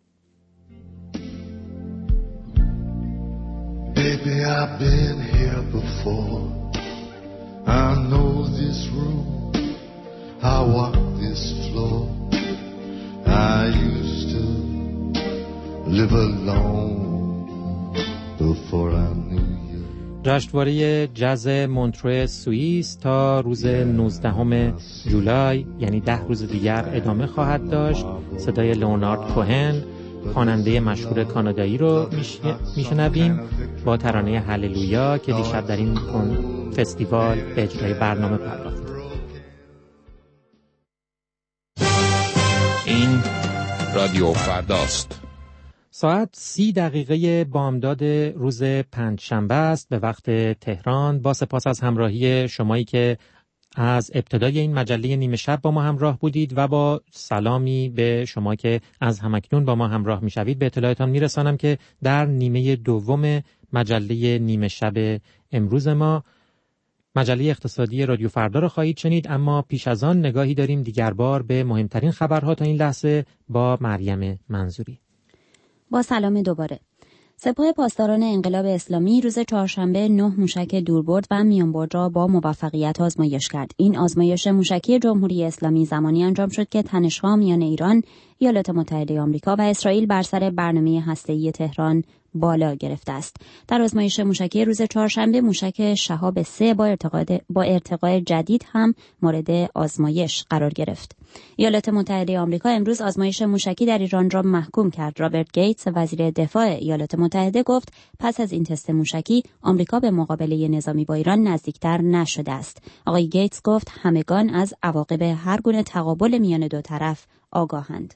Baby, I've been here before. I know this room. I walk this floor. I used to live alone before I knew you. جشنواره جاز مونترو سوئیس تا روز نوزدهم جولای یعنی ده روز دیگر ادامه خواهد داشت. صدای لئونارد کوهن خواننده مشهور کانادایی رو میشنویم با ترانه هللویا که دیشب در این فستیوال به اجرای برنامه پرداخت. این رادیو فرداست. ساعت سی دقیقه بامداد روز پنجشنبه است به وقت تهران. با سپاس از همراهی شمایی که از ابتدای این مجله نیمه شب با ما همراه بودید و با سلامی به شما که از همکنون با ما همراه میشوید به اطلاعتان میرسانم که در نیمه دوم مجله نیمه شب امروز ما مجله اقتصادی رادیو فردا را خواهید شنید، اما پیش از آن نگاهی داریم دیگر بار به مهمترین خبرها تا این لحظه با مریم منظوری. با سلام دوباره. سپاه پاسداران انقلاب اسلامی روز چهارشنبه نه موشک دوربرد و میانبرد را با موفقیت آزمایش کرد. این آزمایش موشکی جمهوری اسلامی زمانی انجام شد که تنش‌ها میان ایران، ایالات متحده آمریکا و اسرائیل بر سر برنامه هسته‌ای تهران بالا گرفته است. در آزمایش موشکی روز چهارشنبه موشک شهاب سه با ارتقاء با ارتقاء جدید هم مورد آزمایش قرار گرفت. ایالات متحده آمریکا امروز آزمایش موشکی در ایران را محکوم کرد. رابرت گیتس وزیر دفاع ایالات متحده گفت پس از این تست موشکی آمریکا به مقابله نظامی با ایران نزدیکتر نشده است. آقای گیتس گفت همگان از عواقب هر گونه تقابل میان دو طرف آگاهند.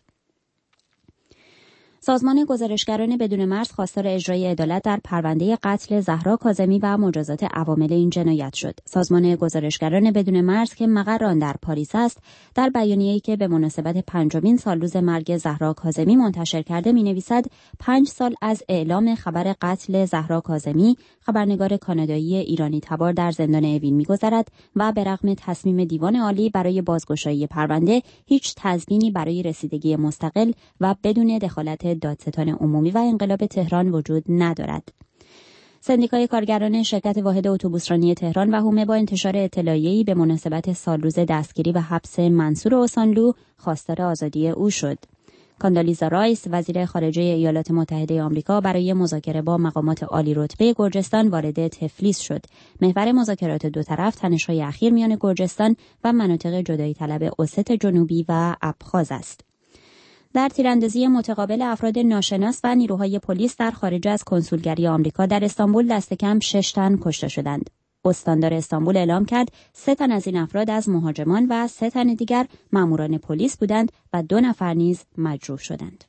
سازمان گزارشگران بدون مرز خواستار اجرای عدالت در پرونده قتل زهرا کاظمی و مجازات عوامل این جنایت شد. سازمان گزارشگران بدون مرز که مقر آن در پاریس است، در بیانیه‌ای که به مناسبت پنجمین سالروز مرگ زهرا کاظمی منتشر کرده می‌نویسد پنج سال از اعلام خبر قتل زهرا کاظمی، خبرنگار کانادایی ایرانی تبار در زندان اوین می‌گذرد و به رغم تصمیم دیوان عالی برای بازگشایی پرونده، هیچ تضمینی برای رسیدگی مستقل و بدون دخالت دادستان عمومی و انقلاب تهران وجود ندارد. سندیکای کارگران شرکت واحد اتوبوسرانی تهران و حومه با انتشار اطلاعیه‌ای به مناسبت سالروز دستگیری و حبس منصور اوسانلو خواستار آزادی او شد. کاندالیزا رایس وزیر خارجه ایالات متحده آمریکا برای مذاکره با مقامات عالی رتبه گرجستان وارد تفلیس شد. محور مذاکرات دو طرف تنش‌های اخیر میان گرجستان و مناطق جدایی طلب اوست جنوبی و ابخاز است. در تیراندازی متقابل افراد ناشناس و نیروهای پلیس در خارج از کنسولگری آمریکا در استانبول دست کم شش تن کشته شدند. استاندار استانبول اعلام کرد سه تن از این افراد از مهاجمان و سه تن دیگر ماموران پلیس بودند و دو نفر نیز مجروح شدند.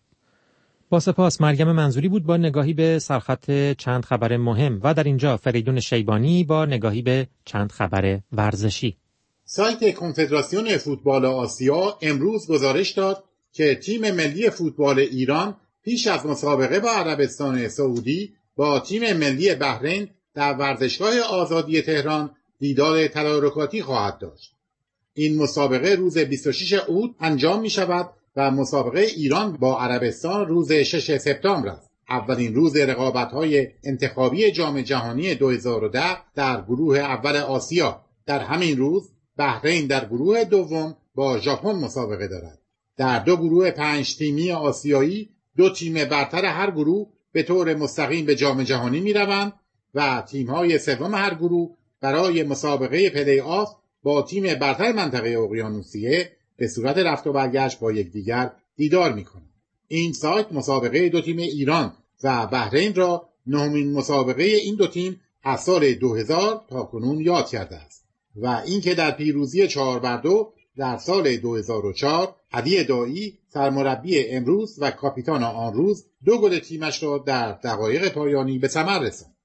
با سپاس. مریم منظوری بود با نگاهی به سرخط چند خبر مهم و در اینجا فریدون شیبانی با نگاهی به چند خبر ورزشی. سایت کنفدراسیون فوتبال آسیا امروز گزارش داد که تیم ملی فوتبال ایران پیش از مسابقه با عربستان سعودی با تیم ملی بحرین در ورزشگاه آزادی تهران دیدار تدارکاتی خواهد داشت. این مسابقه روز بیست و ششم اوت انجام می شود و مسابقه ایران با عربستان روز ششم سپتامبر است. اولین روز رقابت‌های انتخابی جام جهانی دو هزار و ده در گروه اول آسیا. در همین روز بحرین در گروه دوم با ژاپن مسابقه دارد. در دو گروه پنج تیمی آسیایی دو تیم برتر هر گروه به طور مستقیم به جام جهانی می روند و تیم‌های سوم هر گروه برای مسابقه پلی آف با تیم برتر منطقه اقیانوسیه به صورت رفت و برگشت با یکدیگر دیدار می‌کنند. این سایت مسابقه دو تیم ایران و بحرین را نهمین مسابقه این دو تیم از سال دو هزار تا کنون یاد کرده است و اینکه در پیروزی چهار بر دو در سال دو هزار و چهار علی دایی سرمربی امروز و کاپیتان آن روز دو گل تیمش را در دقایق پایانی به ثمر رساند.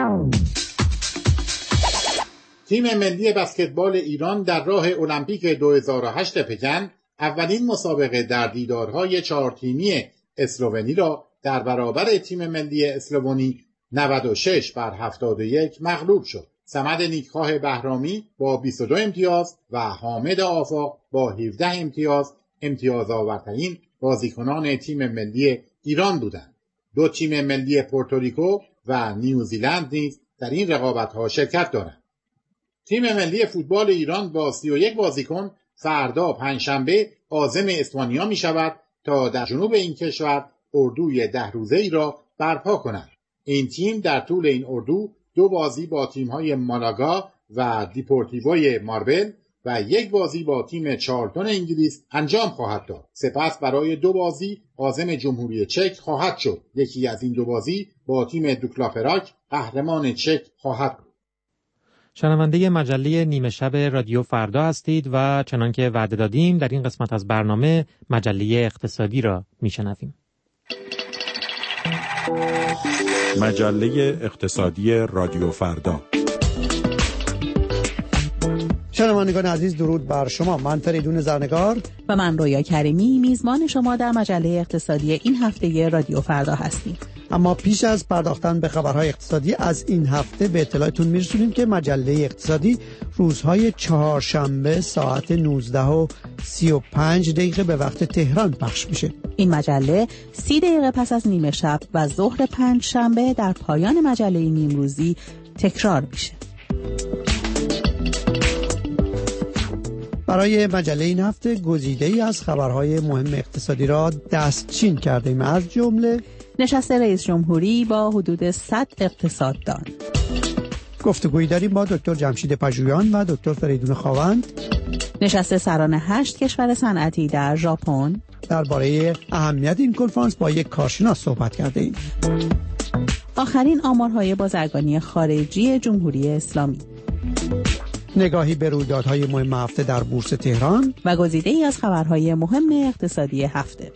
تیم ملی بسکتبال ایران در راه المپیک دو هزار و هشت پکن اولین مسابقه در دیدارهای چهار تیمی اسلوونی را در برابر تیم ملی اسلوونی نود و شش بر هفتاد و یک مغلوب شد. صمد نیکخواه بهرامی با بیست و دو امتیاز و حامد آفاق با هفده امتیاز امتیاز آورترین بازیکنان تیم ملی ایران بودند. دو تیم ملی پورتوریکو و نیوزیلند نیز در این رقابت‌ها شرکت دارند. تیم ملی فوتبال ایران با سی و یک بازیکن فردا پنجشنبه عازم اسپانیا می شود تا در جنوب این کشور اردوی ده روزه‌ای را برپا کند. این تیم در طول این اردو دو بازی با تیم‌های مالاگا و دیپورتیوی ماربل و یک بازی با تیم چارلتون انگلیس انجام خواهد داد. سپس برای دو بازی عازم جمهوری چک خواهد شد. یکی از این دو بازی با تیم دوکلا پراگ قهرمان چک خواهد بود. شنونده مجله نیمه شب رادیو فردا هستید و چنانکه وعده دادیم در این قسمت از برنامه مجله اقتصادی را میشنویم. مجله اقتصادی رادیو فردا. شنوندگان عزیز، درود بر شما. من فریدون زرنگار و من رویا کریمی میزبان شما در مجله اقتصادی این هفته رادیو فردا هستیم. اما پیش از پرداختن به خبرهای اقتصادی از این هفته به اطلاعتون میرسونیم که مجله اقتصادی روزهای چهارشنبه ساعت نوزده و سی و پنج دقیقه به وقت تهران پخش میشه. این مجله سی دقیقه پس از نیمه شب و ظهر پنج شنبه در پایان مجله نیمروزی تکرار میشه. برای مجله این هفته گزیده‌ای از خبرهای مهم اقتصادی را دستچین کردیم، از جمله نشست رئیس جمهوری با حدود صد اقتصاددان. گفتگویی داریم با دکتر جمشید پژویان و دکتر فریدون خاوند. نشست سران هشت کشور صنعتی در ژاپن. درباره اهمیت این کنفرانس با یک کارشناس صحبت کردیم. آخرین آمارهای بازرگانی خارجی جمهوری اسلامی. نگاهی به رویدادهای مهم هفته در بورس تهران و گزیده‌ای از خبرهای مهم اقتصادی هفته.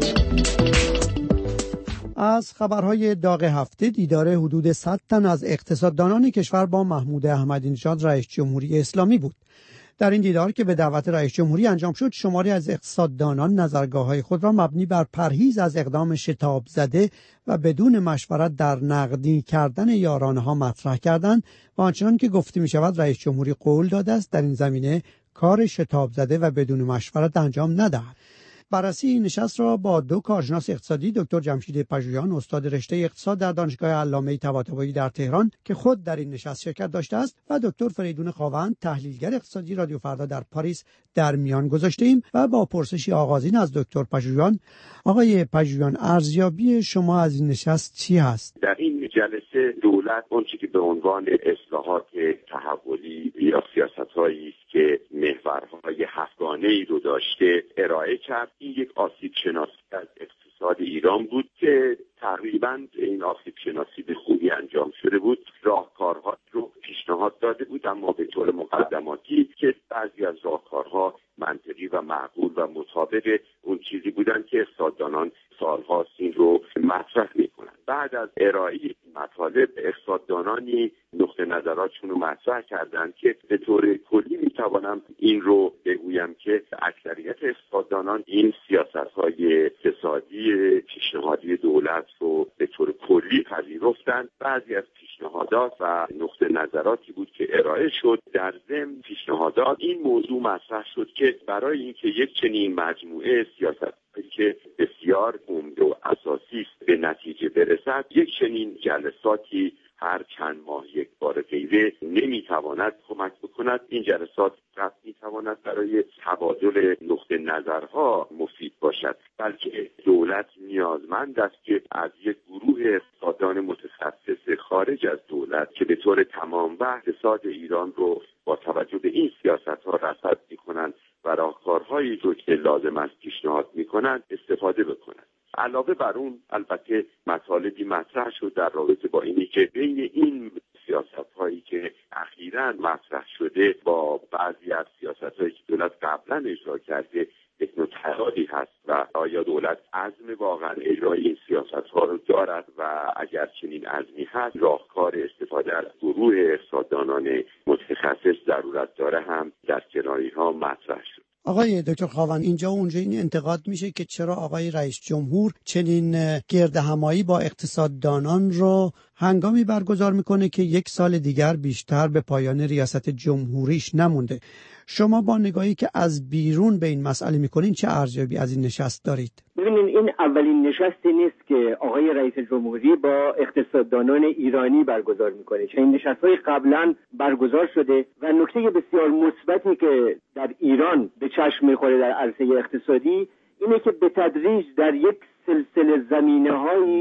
از خبرهای داغ هفته دیدار حدود صد تن از اقتصاددانان کشور با محمود احمدی نژاد رئیس جمهوری اسلامی بود. در این دیدار که به دعوت رئیس جمهوری انجام شد، شماری از اقتصاددانان نظرگاه‌های خود را مبنی بر پرهیز از اقدام شتاب زده و بدون مشورت در نقدی کردن یارانه‌ها مطرح کردند و آنچنان که گفته می‌شود رئیس جمهوری قول داده است در این زمینه کار شتاب زده و بدون مشورت انجام ندهد. بررسی این نشست را با دو کارشناس اقتصادی، دکتر جمشید پژویان استاد رشته اقتصاد در دانشگاه علامه طباطبایی در تهران که خود در این نشست شرکت داشته است و دکتر فریدون خاوند تحلیلگر اقتصادی رادیو فردا در پاریس در میان گذاشتیم و با پرسشی آغازین از دکتر پژویان. آقای پژویان، ارزیابی شما از این نشست چی هست؟ در این جلسه دولت اونچه که به عنوان اصلاحات تحولی یا سیاست‌هایی است که محورهای هفتگانه‌ای رو داشته ارائه کرد. این یک آسیب شناسی از اقتصاد ایران بود که تقریباً این آسیب شناسی به خوبی انجام شده بود. راهکارها رو پیشنهاد داده بود، اما به طور مقدماتی که بعضی از راهکارها منطقی و معقول و مطابق اون چیزی بودن که اقتصاددانان سال‌هاست این رو مطرح می‌کنند. بعد از ارائه مطالب اقتصاددانانی نقطه نظراتشون رو مطرح کردند که به طور کلی میتوانم این رو بگویم که اکثریت اقتصاددانان این سیاست‌های اقتصادی پیشنهادی دولت رو به طور کلی پذیرفتند. بعضی از پیشنهادات و نقطه نظراتی بود که ارائه شد. در ضمن پیشنهادات این موضوع مطرح شد که برای اینکه یک چنین مجموعه سیاست که بسیار عمده و اساسی است به نتیجه برسد، یک چنین جلساتی هر چند ماه یک بار غیره نمیتواند کمک بکند. این جلسات فقط میتواند برای تبادل نقطه نظرها مفید باشد، بلکه دولت نیازمند است که از یک گروه اقتصاددان متخصص خارج از دولت که به طور تمام و اقتصاد ایران رو با توجه به این سیاست‌ها رصد می‌کنند و راهکارهایی رو که لازم است پیشنهاد می‌کنند استفاده بکنند. علاوه بر اون البته مطالبی مطرح شد در رابطه با اینی که بین این سیاست‌هایی که اخیراً مطرح شده با بعضی از سیاست‌هایی که دولت قبلا اجرا کرده یک نوع تضادی هست و آیا دولت عزم واقعا اجرای این سیاست‌ها رو دارد و اگر چنین عزمی هست راهکار استفاده از گروه اقتصاددانان متخصص ضرورت داره هم در کناری‌ها مطرح شد. آقای دکتر خاوند، اینجا و اونجا این انتقاد میشه که چرا آقای رئیس جمهور چنین گردهمایی با اقتصاددانان رو هنگامی برگزار میکنه که یک سال دیگر بیشتر به پایان ریاست جمهوریش نمونده. شما با نگاهی که از بیرون به این مسئله میکنین چه ارزیابی از این نشست دارید؟ ببینید، این اولین نشستی نیست که آقای رئیس جمهوری با اقتصاددانان ایرانی برگزار میکنه. چنین نشست‌های قبلا برگزار شده و نکته بسیار مثبتی که در ایران به چشم میخوره در عرصه اقتصادی اینه که به تدریج در یک سلسله زمینه‌هایی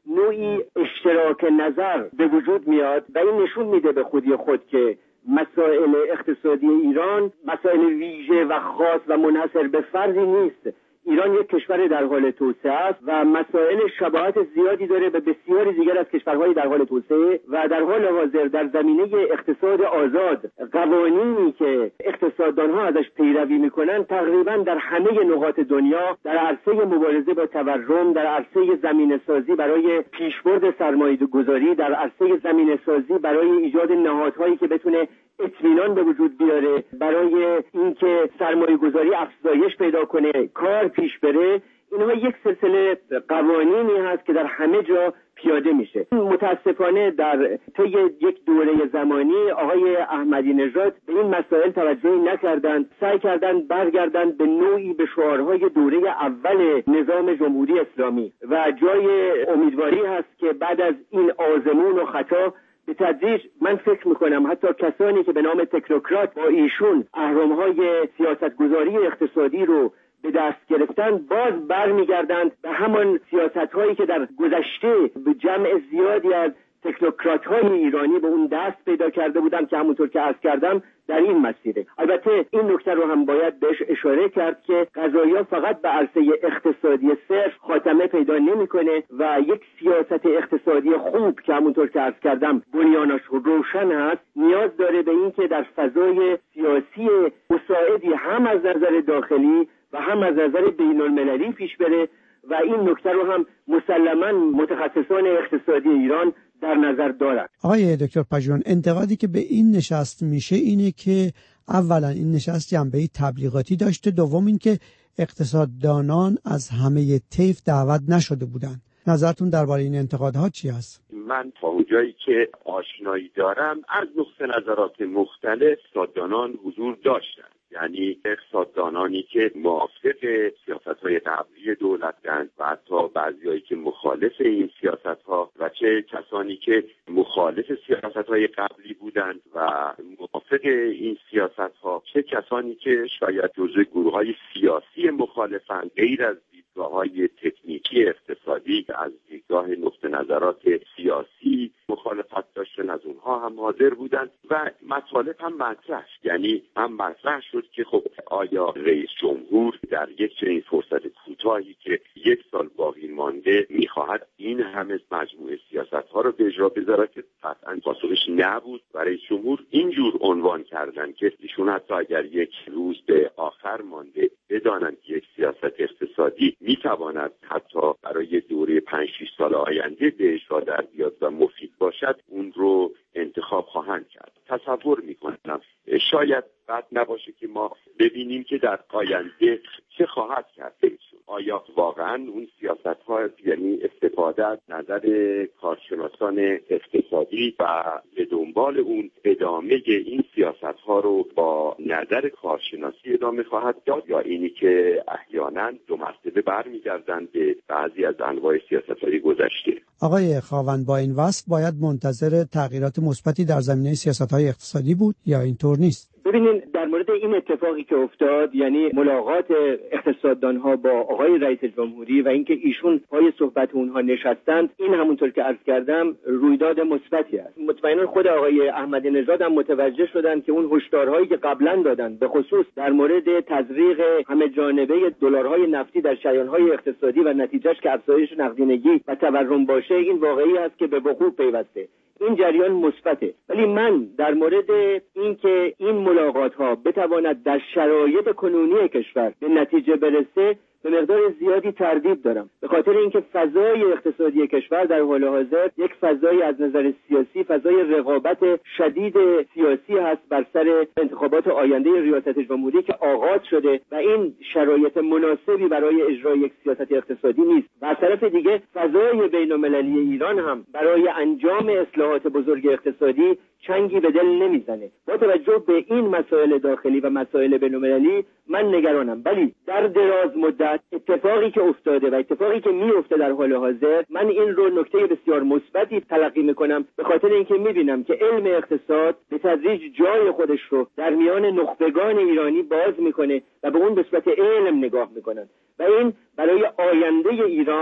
نوعی اشتراک نظر به وجود میاد و این نشون میده به خودی خود که مسائل اقتصادی ایران مسائل ویژه و خاص و منحصر به فردی نیست. ایران یک کشور در حال توسعه است و مسائل شباهت زیادی داره به بسیاری دیگر از کشورهای در حال توسعه و در حال حاضر در زمینه اقتصاد آزاد قوانینی که اقتصاددانها ازش پیروی میکنن تقریبا در همه نقاط دنیا در عرصه مبارزه با تورم، در عرصه زمینه سازی برای پیشبرد سرمایه گذاری، در عرصه زمینه سازی برای ایجاد نهادهایی که بتونه اطمینان به وجود بیاره، برای اینکه سرمایه گذاری افزایش پیدا کنه، کار پیش بره، اینها یک سلسله قوانینی هست که در همه جا پیاده میشه. متاسفانه در طی یک دوره زمانی آقای احمدی نژاد به این مسائل توجهی نکردند، سعی کردند برگردند به نوعی به شعارهای دوره اول نظام جمهوری اسلامی و جای امیدواری هست که بعد از این آزمون و خطا به تدریج من فکر میکنم حتی کسانی که به نام تکنوکرات با ایشون اهرم‌های سیاستگذاری اقتصادی رو به دست گرفتن باز برمیگردند به همان سیاست‌هایی که در گذشته به جمع زیادی از تکنوکرات‌های ایرانی به اون دست پیدا کرده بودن که همونطور که عرض کردم در این مسیره. البته این نکته رو هم باید بهش اشاره کرد که قضایا فقط به عرصه اقتصادی صرف خاتمه پیدا نمی‌کنه و یک سیاست اقتصادی خوب که همونطور که عرض کردم بنیانش روشن هست نیاز داره به این که در فضای سیاسی مساعدی هم از نظر داخلی و هم از نظر بین‌المللی پیش بره و این نکته رو هم مسلماً متخصصان اقتصادی ایران در نظر دارند. آقای دکتر پژوهان، انتقادی که به این نشست میشه اینه که اولا این نشست جنبه تبلیغاتی داشته، دوم این که اقتصاددانان از همه طیف دعوت نشده بودند. نظرتون درباره این انتقادها چی است؟ من تا اونجایی که آشنایی دارم از نقطه نظرات مختلف اقتصاددانان حضور داشتند، یعنی اقتصاددانانی که موافق سیاست‌های قبلی دولتند و حتی بعضیایی که مخالف این سیاست‌ها و چه کسانی که مخالف سیاست‌های قبلی بودند و موافق این سیاست‌ها، چه کسانی که شاید جزو گروه‌های سیاسی مخالفند غیر از دیدگاه‌های تکنیکی اقتصادی از دیدگاه نقطه نظرات سیاسی مخالفت داشتن، از اونها هم حاضر بودند و مطالب هم مطرح، یعنی هم مطرح شد که خب آیا رئیس جمهور در یک چنین فرصت کوتاهی که یک سال باقی مانده میخواهد این همه مجموعه سیاست‌ها رو به اجرا بذاره که قطعاً پاسخش نبود و رئیس جمهور اینجور عنوان کردن که ایشون حتی اگر یک روز به آخر مانده بدانند یک سیاست اقتصادی میتواند حتی برای دوره پنج شش سال آینده به اجرا در بیاد و مفید باشد اون رو انتخاب خواهند کرد. تصور میکنم شاید بد نباشه که ما ببینیم که در آینده چه خواهد کرد. آیا واقعا اون سیاست ها یعنی استفاده از نظر کارشناسان اقتصادی و به دنبال اون ادامه این سیاست ها رو با نظر کارشناسی ادامه خواهد داد یا اینی که احیانا دو مرتبه برمیگردند به بعضی از انواع سیاست های گذشته؟ آقای خاوند، با این وصف باید منتظر تغییرات مثبتی در زمینه سیاست های اقتصادی بود یا اینطور نیست؟ ببینین در مورد این اتفاقی که افتاد، یعنی ملاقات اقتصاددانها با آقای رئیس جمهوری و اینکه ایشون پای صحبت اونها نشستند، این همونطور که عرض کردم رویداد مثبتی است. مطمئنا خود آقای احمدی نژاد هم متوجه شدند که اون هشدارهایی که قبلا دادند به خصوص در مورد تزریق همه جانبه دلارهای نفتی در شریانهای اقتصادی و نتیجهش که افزایش نقدینگی و تورم باشه، این واقعی است که به وقوع پیوسته. این جریان مثبته، ولی من در مورد اینکه این ملاقات ها بتواند در شرایط کنونی کشور به نتیجه برسه به مقدار زیادی تردید دارم، به خاطر اینکه فضای اقتصادی کشور در حال حاضر یک فضای از نظر سیاسی فضای رقابت شدید سیاسی هست بر سر انتخابات آینده ریاست جمهوری که آغاز شده و این شرایط مناسبی برای اجرای یک سیاست اقتصادی نیست. و از طرف دیگه فضای بین‌المللی ایران هم برای انجام اصلاحات بزرگ اقتصادی چنگی به دل نمیزنه. با توجه به این مسائل داخلی و مسائل بین‌المللی من نگرانم، ولی در دراز مدت اتفاقی که افتاده و اتفاقی که میفته در حال حاضر، من این رو نکته بسیار مثبتی تلقی میکنم، به خاطر اینکه میبینم که علم اقتصاد به تدریج جای خودش رو در میان نخبگان ایرانی باز میکنه و به اون به صورت علم نگاه میکنن و این برای آینده ایران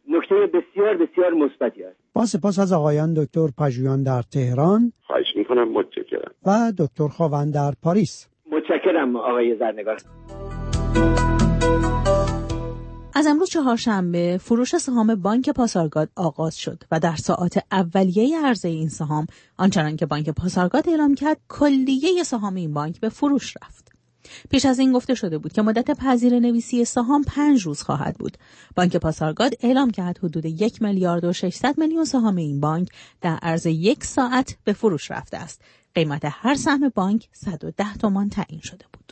نکته بسیار بسیار مثبتی است. با سپاس از آقایان دکتر پژویان در تهران، خواهش میکنم، متشکرم، و دکتر خاوند در پاریس. متشکرم آقای زرنگار. از امروز چهارشنبه فروش سهام بانک پاسارگاد آغاز شد و در ساعات اولیه عرضه این سهام، آنچنان که بانک پاسارگاد اعلام کرد، کلیه سهام این بانک به فروش رفت. پیش از این گفته شده بود که مدت پذیر نویسی سهام پنج روز خواهد بود. بانک پاسارگاد اعلام کرد حدود یک میلیارد و ششصد میلیون سهام این بانک در عرض یک ساعت به فروش رفته است. قیمت هر سهم بانک صد و ده تومان تعیین شده بود.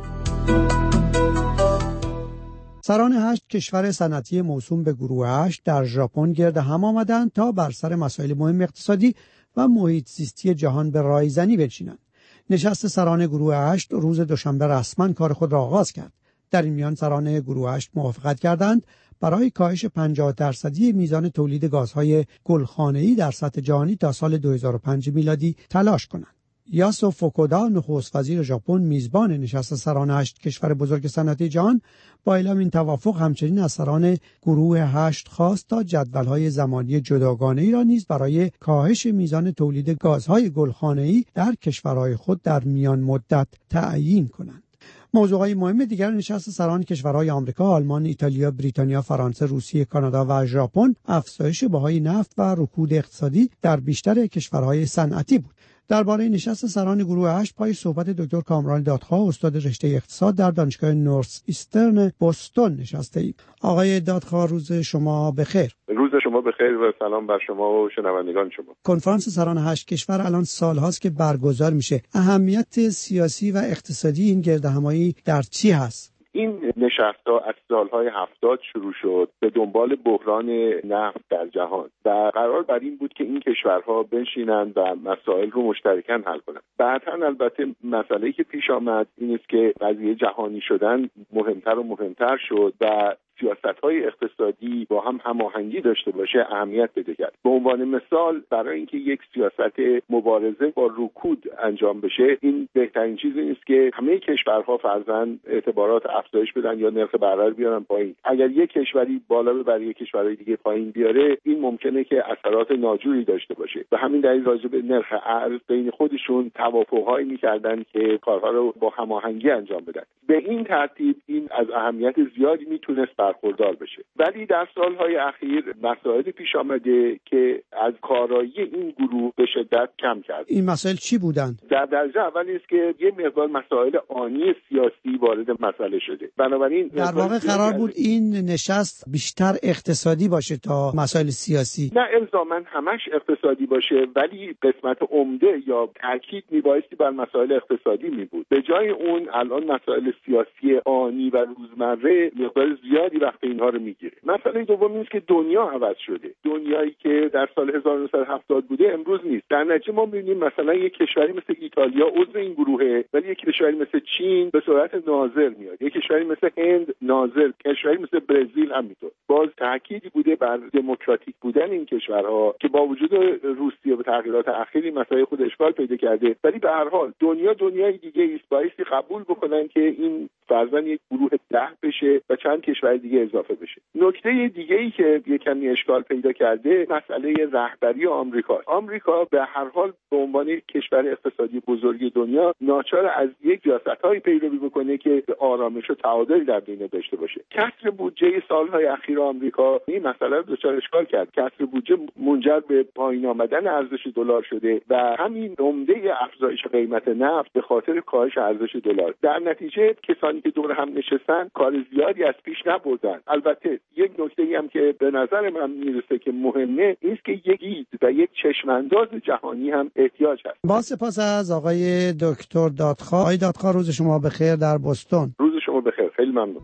سران هشت کشور صنعتی موسوم به گروه هشت در ژاپن گرد هم آمدند تا بر سر مسائل مهم اقتصادی و محیط زیستی جهان به رایزنی بنشینند. نشست سران گروه هشت روز دوشنبه رسما کار خود را آغاز کرد. در این میان سران گروه هشت موافقت کردند برای کاهش پنجاه درصدی میزان تولید گازهای گلخانه‌ای در سطح جهانی تا سال دو هزار و پنج میلادی تلاش کنند. یاسو فوکودا نخست وزیر ژاپن میزبان نشست سران هشت کشور بزرگ صنعتی جهان با اعلام این توافق همچنین از سران گروه هشت خواست تا جدول‌های زمانی جداگانه‌ای را نیز برای کاهش میزان تولید گازهای گلخانه‌ای در کشورهای خود در میان مدت تعیین کنند. موضوعهای مهم دیگر نشست سران کشورهای آمریکا، آلمان، ایتالیا، بریتانیا، فرانسه، روسیه، کانادا و ژاپن افزایش بهای نفت و رکود اقتصادی در بیشتر کشورهای صنعتی بود. درباره نشست سران گروه هشت پای صحبت دکتر کامران دادخواه، استاد رشته اقتصاد در دانشگاه نورث ایسترن بوستون نشسته ایم. آقای دادخواه، روز شما بخیر. روز شما بخیر و سلام بر شما و شنوندگان شما. کنفرانس سران هشت کشور الان سالهاست که برگزار میشه. اهمیت سیاسی و اقتصادی این گردهمایی در چی هست؟ این نشست‌ها از سالهای هفتاد شروع شد به دنبال بحران نفت در جهان و قرار بر این بود که این کشورها بنشینند و مسائل رو مشترکاً حل کنند. بعداً البته مسئله‌ای که پیش آمد این است که قضیه جهانی شدن مهمتر و مهمتر شد و سیاست‌های اقتصادی با هم هماهنگی داشته باشه اهمیت پیدا کرد. به عنوان مثال برای اینکه یک سیاست مبارزه با رکود انجام بشه، این بهترین چیزی نیست که همه کشورها فرضاً اعتبارات افزایش بدن یا نرخ بهره رو بیارن پایین. اگر یک کشوری بالا ببره یک کشورهای دیگه پایین بیاره، این ممکنه که اثرات ناجوری داشته باشه. و همین دلیل راجع به نرخ ارز بین خودشون توافق‌هایی می‌کردن که کارها رو با هماهنگی انجام بدن. به این ترتیب این از اهمیت زیادی میتونست برخوردار بشه. ولی در سالهای اخیر مسائلی پیش آمده که از کارایی این گروه به شدت کم کرد. این مسائل چی بودند؟ در درجه اول است که یه مقدار مسائل آنی سیاسی وارد مسئله شده. بنابراین در واقع قرار بود این نشست بیشتر اقتصادی باشه تا مسائل سیاسی. نه الزاماً همش اقتصادی باشه، ولی قسمت عمده یا تاکید میبایستی بر مسائل اقتصادی می بود. به جای اون الان مسائل سیاسی آنی و روزمره مقدار زیادی وقت اینها رو میگیره. مسئله دوم این است که دنیا عوض شده. دنیایی که در سال هزار و نهصد و هفتاد بوده امروز نیست. در نتیجه ما می‌بینیم مثلا یک کشوری مثل ایتالیا عضو این گروهه، ولی یک کشوری مثل چین به صورت ناظر میاد. یک کشوری مثل هند ناظر، کشوری مثل برزیل همینطور. باز تأکیدی بوده بر دموکراتیک بودن این کشورها که با وجود روسیه و تغییرات اخیری مسائل خود اشکال پیدا کرده، ولی به هر حال دنیا دنیای دیگه است. بایستی قبول بکنن که این فرضاً یک گروه ده بشه و چند کشور دیگه اضافه بشه. نکته دیگه ای که یک کمی اشکال پیدا کرده مسئله رهبری آمریکا. آمریکا به هر حال به عنوان کشور اقتصادی بزرگ دنیا ناچار از یک سیاست‌های پیروی بکنه که آرامش و تعادل در دنیا داشته باشه. کسر بودجه سالهای اخیر آمریکا این مسئله رو دچار اشکال کرد. کسر بودجه منجر به پایین آمدن ارزش دلار شده و همین عمده افزایش قیمت نفت به خاطر کاهش ارزش دلار. در نتیجه کسانی که دور هم نشستن کار زیادی از پیش نبردن. البته یک نکته‌ای هم که به نظر من میرسه که مهمه این است که یک دید و یک چشمانداز جهانی هم احتیاج هست. با سپاس از آقای دکتر دادخواه. آقای دادخواه روز شما بخیر در بوستون. روز شما بخیر. خیلی ممنون.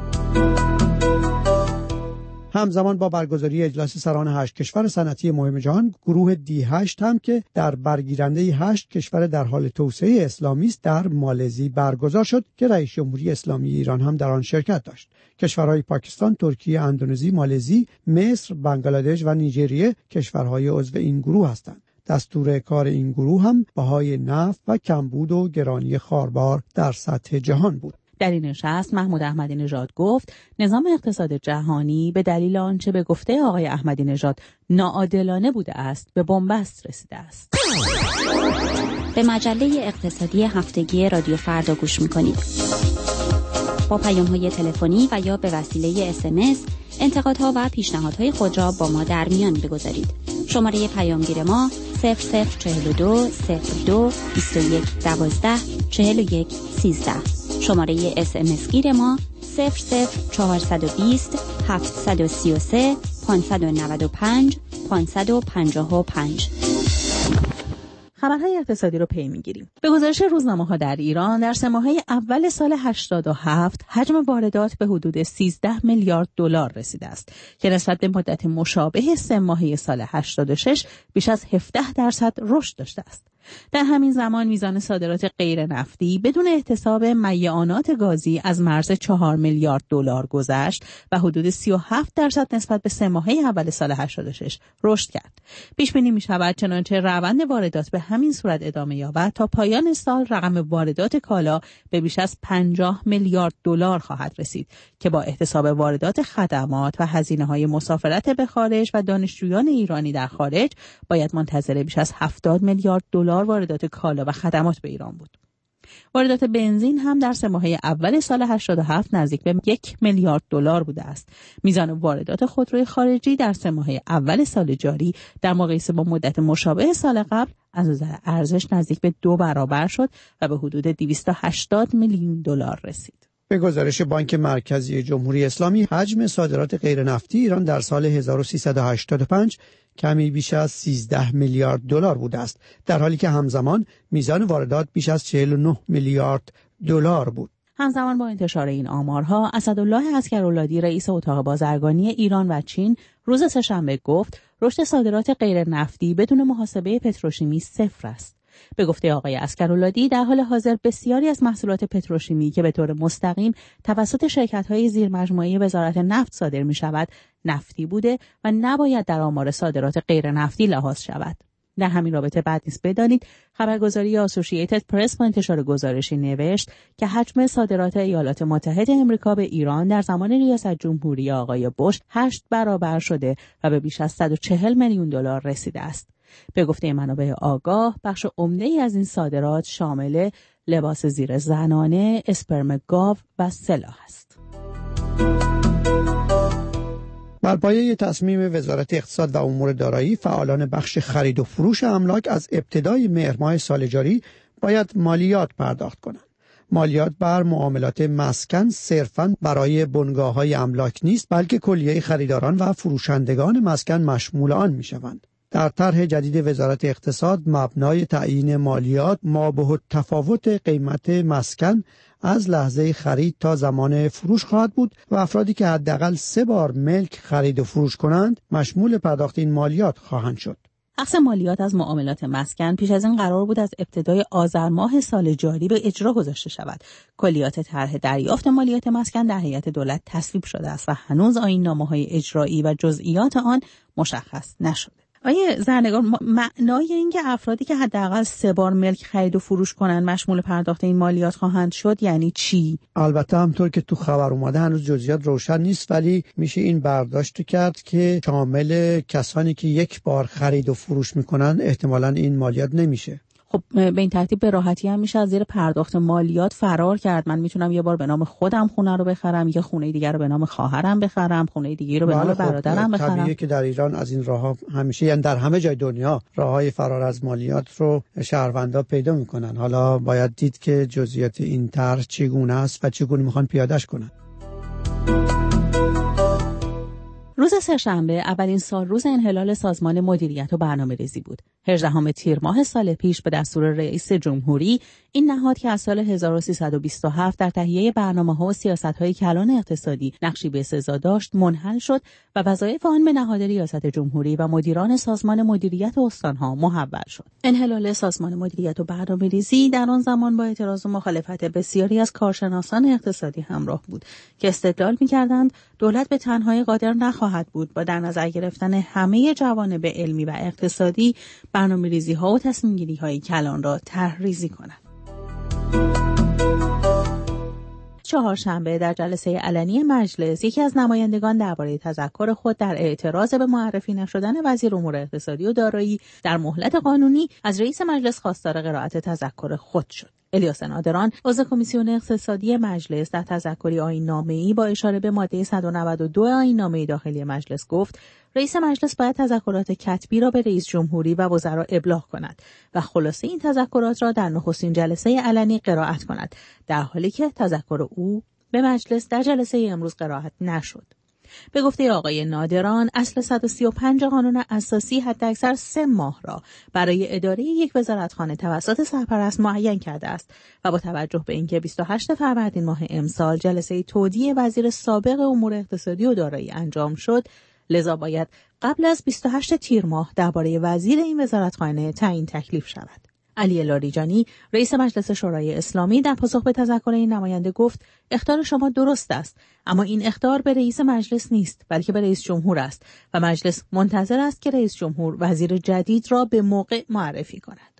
همزمان با برگزاری اجلاس سران هشت کشور صنعتی مهم جهان، گروه دی هشت هم که در برگیرنده هشت کشور در حال توسعه اسلامی است در مالزی برگزار شد که رئیس جمهوری اسلامی ایران هم در آن شرکت داشت. کشورهای پاکستان، ترکیه، اندونزی، مالزی، مصر، بنگلادش و نیجریه کشورهای عضو این گروه هستند. دستور کار این گروه هم بهای نفت و کمبود و گرانی خاربار در سطح جهان بود. در این نشست محمود احمدی نژاد گفت نظام اقتصاد جهانی به دلیل آنچه به گفته آقای احمدی نژاد ناعادلانه بوده است به بنبست رسیده است. به مجله اقتصادی هفتگی رادیو فردا گوش می‌کنید. با پیام‌های تلفنی و یا به وسیله اس ام اس انتقادها و پیشنهادهای خود را با ما در میان بگذارید. شماره پیامگیر ما صفر صفر چهل و دو صفر دو بیست و یک دوازده چهل و یک سیزده. شماره اس ام اس گیر ما صفر صفر چهارصد و بیست هفتصد و سی و سه پانصد و نود و پنج پانصد و پنجاه و پنج. خبرهای اقتصادی رو پی می‌گیریم. به گزارش روزنامه‌ها در ایران در سه ماهه اول سال هشتاد و هفت حجم واردات به حدود سیزده میلیارد دلار رسیده است که نسبت به مدت مشابه سه ماهه سال هشتاد و شش بیش از هفده درصد رشد داشته است. در همین زمان میزان صادرات غیر نفتی بدون احتساب میعانات گازی از مرز چهار میلیارد دلار گذشت و حدود سی و هفت درصد نسبت به سه ماهه اول سال هشتاد و شش رشد کرد. پیش بینی می‌شود چنانچه روند واردات به همین صورت ادامه یابد تا پایان سال رقم واردات کالا به بیش از پنجاه میلیارد دلار خواهد رسید که با احتساب واردات خدمات و هزینه‌های مسافرت به خارج و دانشجویان ایرانی در خارج باید منتظر بیش از هفتاد میلیارد دلار واردات کالا و خدمات به ایران بود. واردات بنزین هم در سه ماهه اول سال هشتاد و هفت نزدیک به یک میلیارد دلار بوده است. میزان واردات خودروی خارجی در سه ماهه اول سال جاری در مقایسه با مدت مشابه سال قبل از نظر ارزش نزدیک به دو برابر شد و به حدود دویست و هشتاد میلیون دلار رسید. به گزارش بانک مرکزی جمهوری اسلامی حجم صادرات غیر نفتی ایران در سال هزار و سیصد و هشتاد و پنج کمی بیش از سیزده میلیارد دلار بوده است، در حالی که همزمان میزان واردات بیش از چهل و نه میلیارد دلار بود. همزمان با انتشار این آمارها اسدالله عسکراللهی رئیس اتاق بازرگانی ایران و چین روز سه‌شنبه گفت رشد صادرات غیر نفتی بدون محاسبه پتروشیمی صفر است. به گفته آقای عسکراللهی در حال حاضر بسیاری از محصولات پتروشیمی که به طور مستقیم توسط شرکت‌های زیرمجموعه وزارت نفت صادر می‌شود نفتی بوده و نباید در آمار صادرات غیر نفتی لحاظ شود. در همین رابطه بعد نیست بدانید خبرگزاری آسوشییتد پرس با انتشار گزارشی نوشت که حجم صادرات ایالات متحده آمریکا به ایران در زمان ریاست جمهوری آقای بوش هشت برابر شده و به بیش از صد و چهل میلیون دلار رسیده است. به گفته منابع آگاه بخش عمده‌ای از این صادرات شامل لباس زیر زنانه، اسپرم گاو و سلاح است. بر پایه تصمیم وزارت اقتصاد و امور دارایی، فعالان بخش خرید و فروش املاک از ابتدای مهر ماه سال جاری باید مالیات پرداخت کنند. مالیات بر معاملات مسکن صرفاً برای بنگاه‌های املاک نیست، بلکه کلیه خریداران و فروشندگان مسکن مشمول آن می‌شوند. در طرح جدید وزارت اقتصاد مبنای تعیین مالیات مابه تفاوت قیمت مسکن از لحظه خرید تا زمان فروش خواهد بود و افرادی که حداقل سه بار ملک خرید و فروش کنند مشمول پرداخت این مالیات خواهند شد. اخذ مالیات از معاملات مسکن پیش از این قرار بود از ابتدای آذر ماه سال جاری به اجرا گذاشته شود. کلیات طرح دریافت مالیات مسکن در هیئت دولت تصویب شده است و هنوز آیین‌نامه‌های اجرایی و جزئیات آن مشخص نشده. آیه زرنگار معنای این که افرادی که حداقل سه بار ملک خرید و فروش کنند مشمول پرداخت این مالیات خواهند شد یعنی چی؟ البته همطور که تو خبر اومده هنوز جزئیات روشن نیست، ولی میشه این برداشت کرد که شامل کسانی که یک بار خرید و فروش میکنن احتمالاً این مالیات نمیشه. خب به این ترتیب به راحتی هم میشه از زیر پرداخت مالیات فرار کرد. من میتونم یه بار به نام خودم خونه رو بخرم، یه خونه دیگر رو به نام خواهرم بخرم، خونه دیگه رو به نام برادرم بخرم. طبیعیه که در ایران از این راهها همیشه، یعنی در همه جای دنیا، راههای فرار از مالیات رو شهروندا پیدا میکنن. حالا باید دید که جزئیات این طرح چگونه است و چگونه میخوان پیادهش کنن. روز سه‌شنبه اولین سال روز انحلال سازمان مدیریت و برنامه‌ریزی بود. هجدهم تیر ماه سال پیش به دستور رئیس جمهوری این نهاد که از سال هزار و سیصد و بیست و هفت در تهیه برنامه‌ها و سیاست‌های کلان اقتصادی نقشی بسزا داشت منحل شد و وظایف آن به نهاد ریاست جمهوری و مدیران سازمان مدیریت استان‌ها محول شد. انحلال سازمان مدیریت و برنامه‌ریزی در آن زمان با اعتراض و مخالفت بسیاری از کارشناسان اقتصادی همراه بود که استدلال می‌کردند دولت به تنهایی قادر نخواهد بود با در نظر گرفتن همه جوانب علمی و اقتصادی برنامه‌ریزی‌ها و تصمیم‌گیری‌های کلان را طرح‌ریزی کند. چهارشنبه در جلسه علنی مجلس یکی از نمایندگان درباره تذکر خود در اعتراض به معرفی نشدن وزیر امور اقتصادی و دارایی در مهلت قانونی از رئیس مجلس خواستار قرائت تذکر خود شد. الیاس نادران، عضو کمیسیون اقتصادی مجلس، در تذکری آیین‌نامه‌ای با اشاره به ماده صد و نود و دو آیین‌نامه داخلی مجلس گفت رئیس مجلس باید تذکرات کتبی را به رئیس جمهوری و وزرا ابلاغ کند و خلاصه این تذکرات را در نخستین جلسه علنی قرائت کند، در حالی که تذکر او به مجلس در جلسه امروز قرائت نشد. به گفته آقای نادران، اصل صد و سی و پنج قانون اساسی حداکثر سه ماه را برای اداره یک وزارتخانه توسط سرپرست معین کرده است و با توجه به اینکه بیست و هشتم فروردین ماه امسال جلسه تودیع وزیر سابق امور اقتصادی و دارایی انجام شد، لذا باید قبل از بیست و هشتم تیر ماه درباره وزیر این وزارتخانه تعیین تکلیف شود. علی لاریجانی، رئیس مجلس شورای اسلامی، در پاسخ به تذکر این نماینده گفت اخطار شما درست است، اما این اخطار به رئیس مجلس نیست بلکه به رئیس جمهور است و مجلس منتظر است که رئیس جمهور وزیر جدید را به موقع معرفی کند.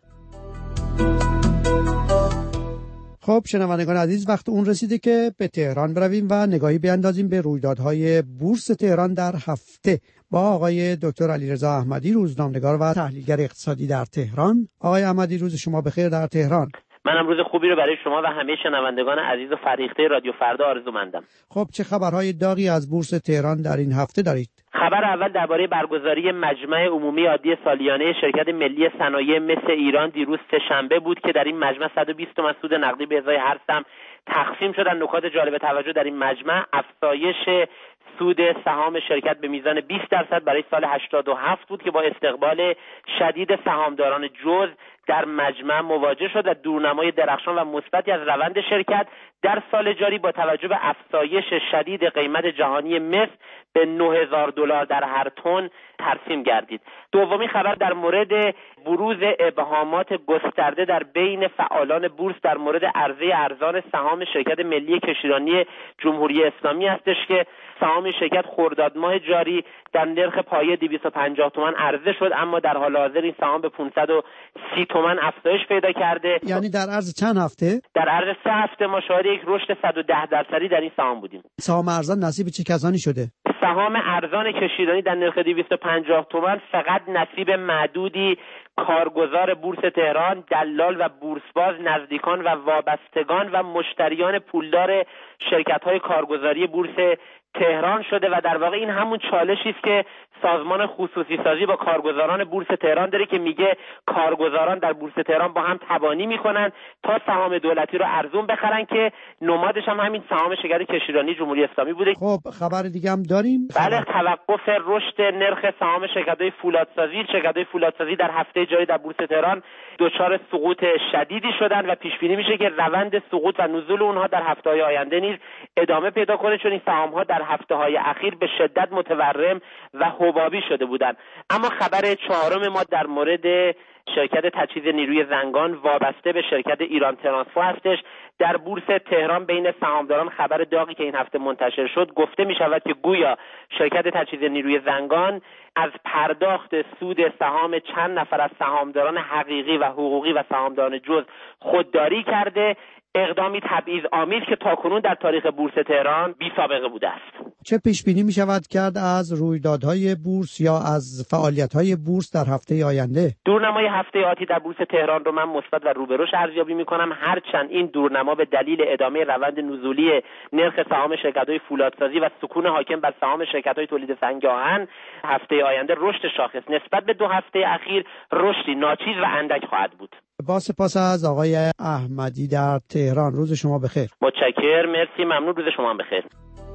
خب شنوندگان عزیز، وقت اون رسیده که به تهران برویم و نگاهی بیاندازیم به رویدادهای بورس تهران در هفته با آقای دکتر علیرضا احمدی، روزنامه‌نگار و تحلیلگر اقتصادی در تهران. آقای احمدی، روز شما بخیر در تهران. منم روز خوبی رو برای شما و همه شنوندگان عزیز و فریخته رادیو فردا آرزومندم. خب چه خبرهای داغی از بورس تهران در این هفته دارید؟ خبر اول درباره برگزاری مجمع عمومی عادی سالیانه شرکت ملی صنایع مس ایران دیروز سه‌شنبه بود که در این مجمع صد و بیست تومان سود نقدی به ازای هر سهم تقسیم شدن. نکات جالب توجه در این مجمع افزایش سود سهام شرکت به میزان بیست درصد برای سال هشتاد و هفت بود که با استقبال شدید سهامداران جزء در مجمع مواجه شد و دورنمای درخشان و مثبتی از روند شرکت در سال جاری با توجه به افزایش شدید قیمت جهانی مس به نه هزار دلار در هر تن ترسیم گردید. دومی خبر در مورد بروز ابهامات گسترده در بین فعالان بورس در مورد عرضه ارزان سهام شرکت ملی کشتیرانی جمهوری اسلامی هستش که سهام شرکت خرداد ماه جاری در نرخ پایه دویست و پنجاه تومان عرضه شد، اما در حال حاضر این سهام به پانصد و سی تومان افزایش پیدا کرده. یعنی در عرض چند هفته؟ در عرض سه هفته ما شاهد یک رشد صد و ده درصدی در این سهام بودیم. سهام ارزان نصیب چه کسانی شده؟ سهام ارزان کشتیرانی در نرخ دویست و پنجاه تومان فقط نصیب معدودی کارگزار بورس تهران، دلال و بورسباز، نزدیکان و وابستگان و مشتریان پولدار شرکت‌های کارگزاری بورس تهران شده و در واقع این همون چالشی است که سازمان خصوصی سازی با کارگزاران بورس تهران داره که میگه کارگزاران در بورس تهران با هم تبانی میکنن تا سهام دولتی رو ارزون بخرن که نمادش هم همین سهام شرکت کشتیرانی جمهوری اسلامی بوده. خب خبر دیگه هم داریم؟ بله، توقف رشد نرخ سهام شرکت‌های فولادسازی شرکت‌های فولادسازی در هفته جاری در بورس تهران دچار سقوط شدیدی شدن و پیش بینی میشه که روند سقوط و نزول اونها در هفته‌های آینده نیز ادامه پیدا کنه، چون این سهام‌ها در هفته‌های اخیر به شدت متورم و حبابی شده بودند. اما خبر چهارم ما در مورد شرکت تجهیز نیروی زنگان وابسته به شرکت ایران ترانسفو هستش. در بورس تهران بین سهامداران خبر داغی که این هفته منتشر شد، گفته می شود که گویا شرکت تجهیز نیروی زنگان از پرداخت سود سهام چند نفر از سهامداران حقیقی و حقوقی و سهامداران جزء خودداری کرده، اقدامی تبعیض آمیز که تاکنون در تاریخ بورس تهران بی سابقه بوده است. چه پیش بینی می شود کرد از رویدادهای بورس یا از فعالیت‌های بورس در هفته آینده؟ دورنمای هفته آتی در بورس تهران رو من مثبت و رو به رشد ارزیابی می‌کنم، هرچند این دورنما به دلیل ادامه روند نزولی نرخ سهام شرکت‌های فولادسازی و سکون حاکم بر سهام شرکت‌های تولید سنگ آهن هفته آینده رشد شاخص نسبت به دو هفته اخیر رشدی ناچیز و اندک خواهد بود. با سپاس از آقای احمدی در تهران. روز شما بخیر. متشکرم، مرسی، ممنون، روز شما بخیر.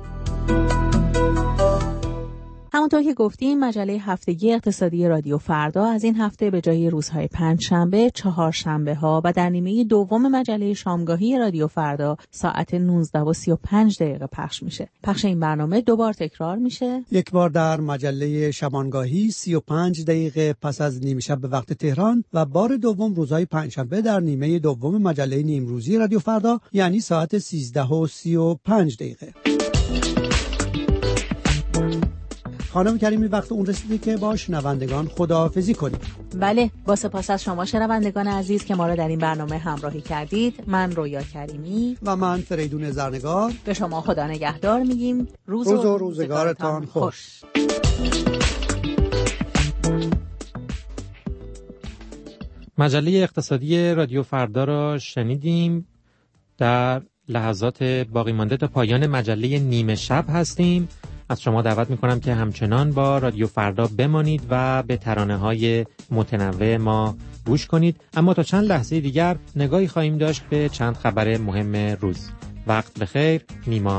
همونطور که گفتیم مجله هفتگی اقتصادی رادیو فردا از این هفته به جای روزهای پنج شنبه، چهار شنبه ها و در نیمه دوم مجله شامگاهی رادیو فردا ساعت نوزده و سی و پنج دقیقه پخش میشه. پخش این برنامه دوبار تکرار میشه. یک بار در مجله شبانگاهی سی و پنج دقیقه پس از نیمه شب به وقت تهران و بار دوم روزهای پنج شنبه در نیمه دوم مجله نیمروزی رادیو فردا، یعنی ساعت سیزده و سی و پنج دقیقه. خانم کریمی وقت اون رسیده که با شنوندگان خداحافظی کنیم. بله، با سپاس از شما شنوندگان عزیز که ما را در این برنامه همراهی کردید. من رویا کریمی و من فریدون زرنگار به شما خدا نگهدار میگیم. روز, روز و روزگارتان خوش. مجله اقتصادی رادیو فردا را شنیدیم. در لحظات باقی مانده تا پایان مجله نیمه شب هستیم. از شما دعوت میکنم که همچنان با رادیو فردا بمانید و به ترانه‌های متنوع ما گوش کنید. اما تا چند لحظه دیگر نگاهی خواهیم داشت به چند خبر مهم روز. وقت بخیر. نیما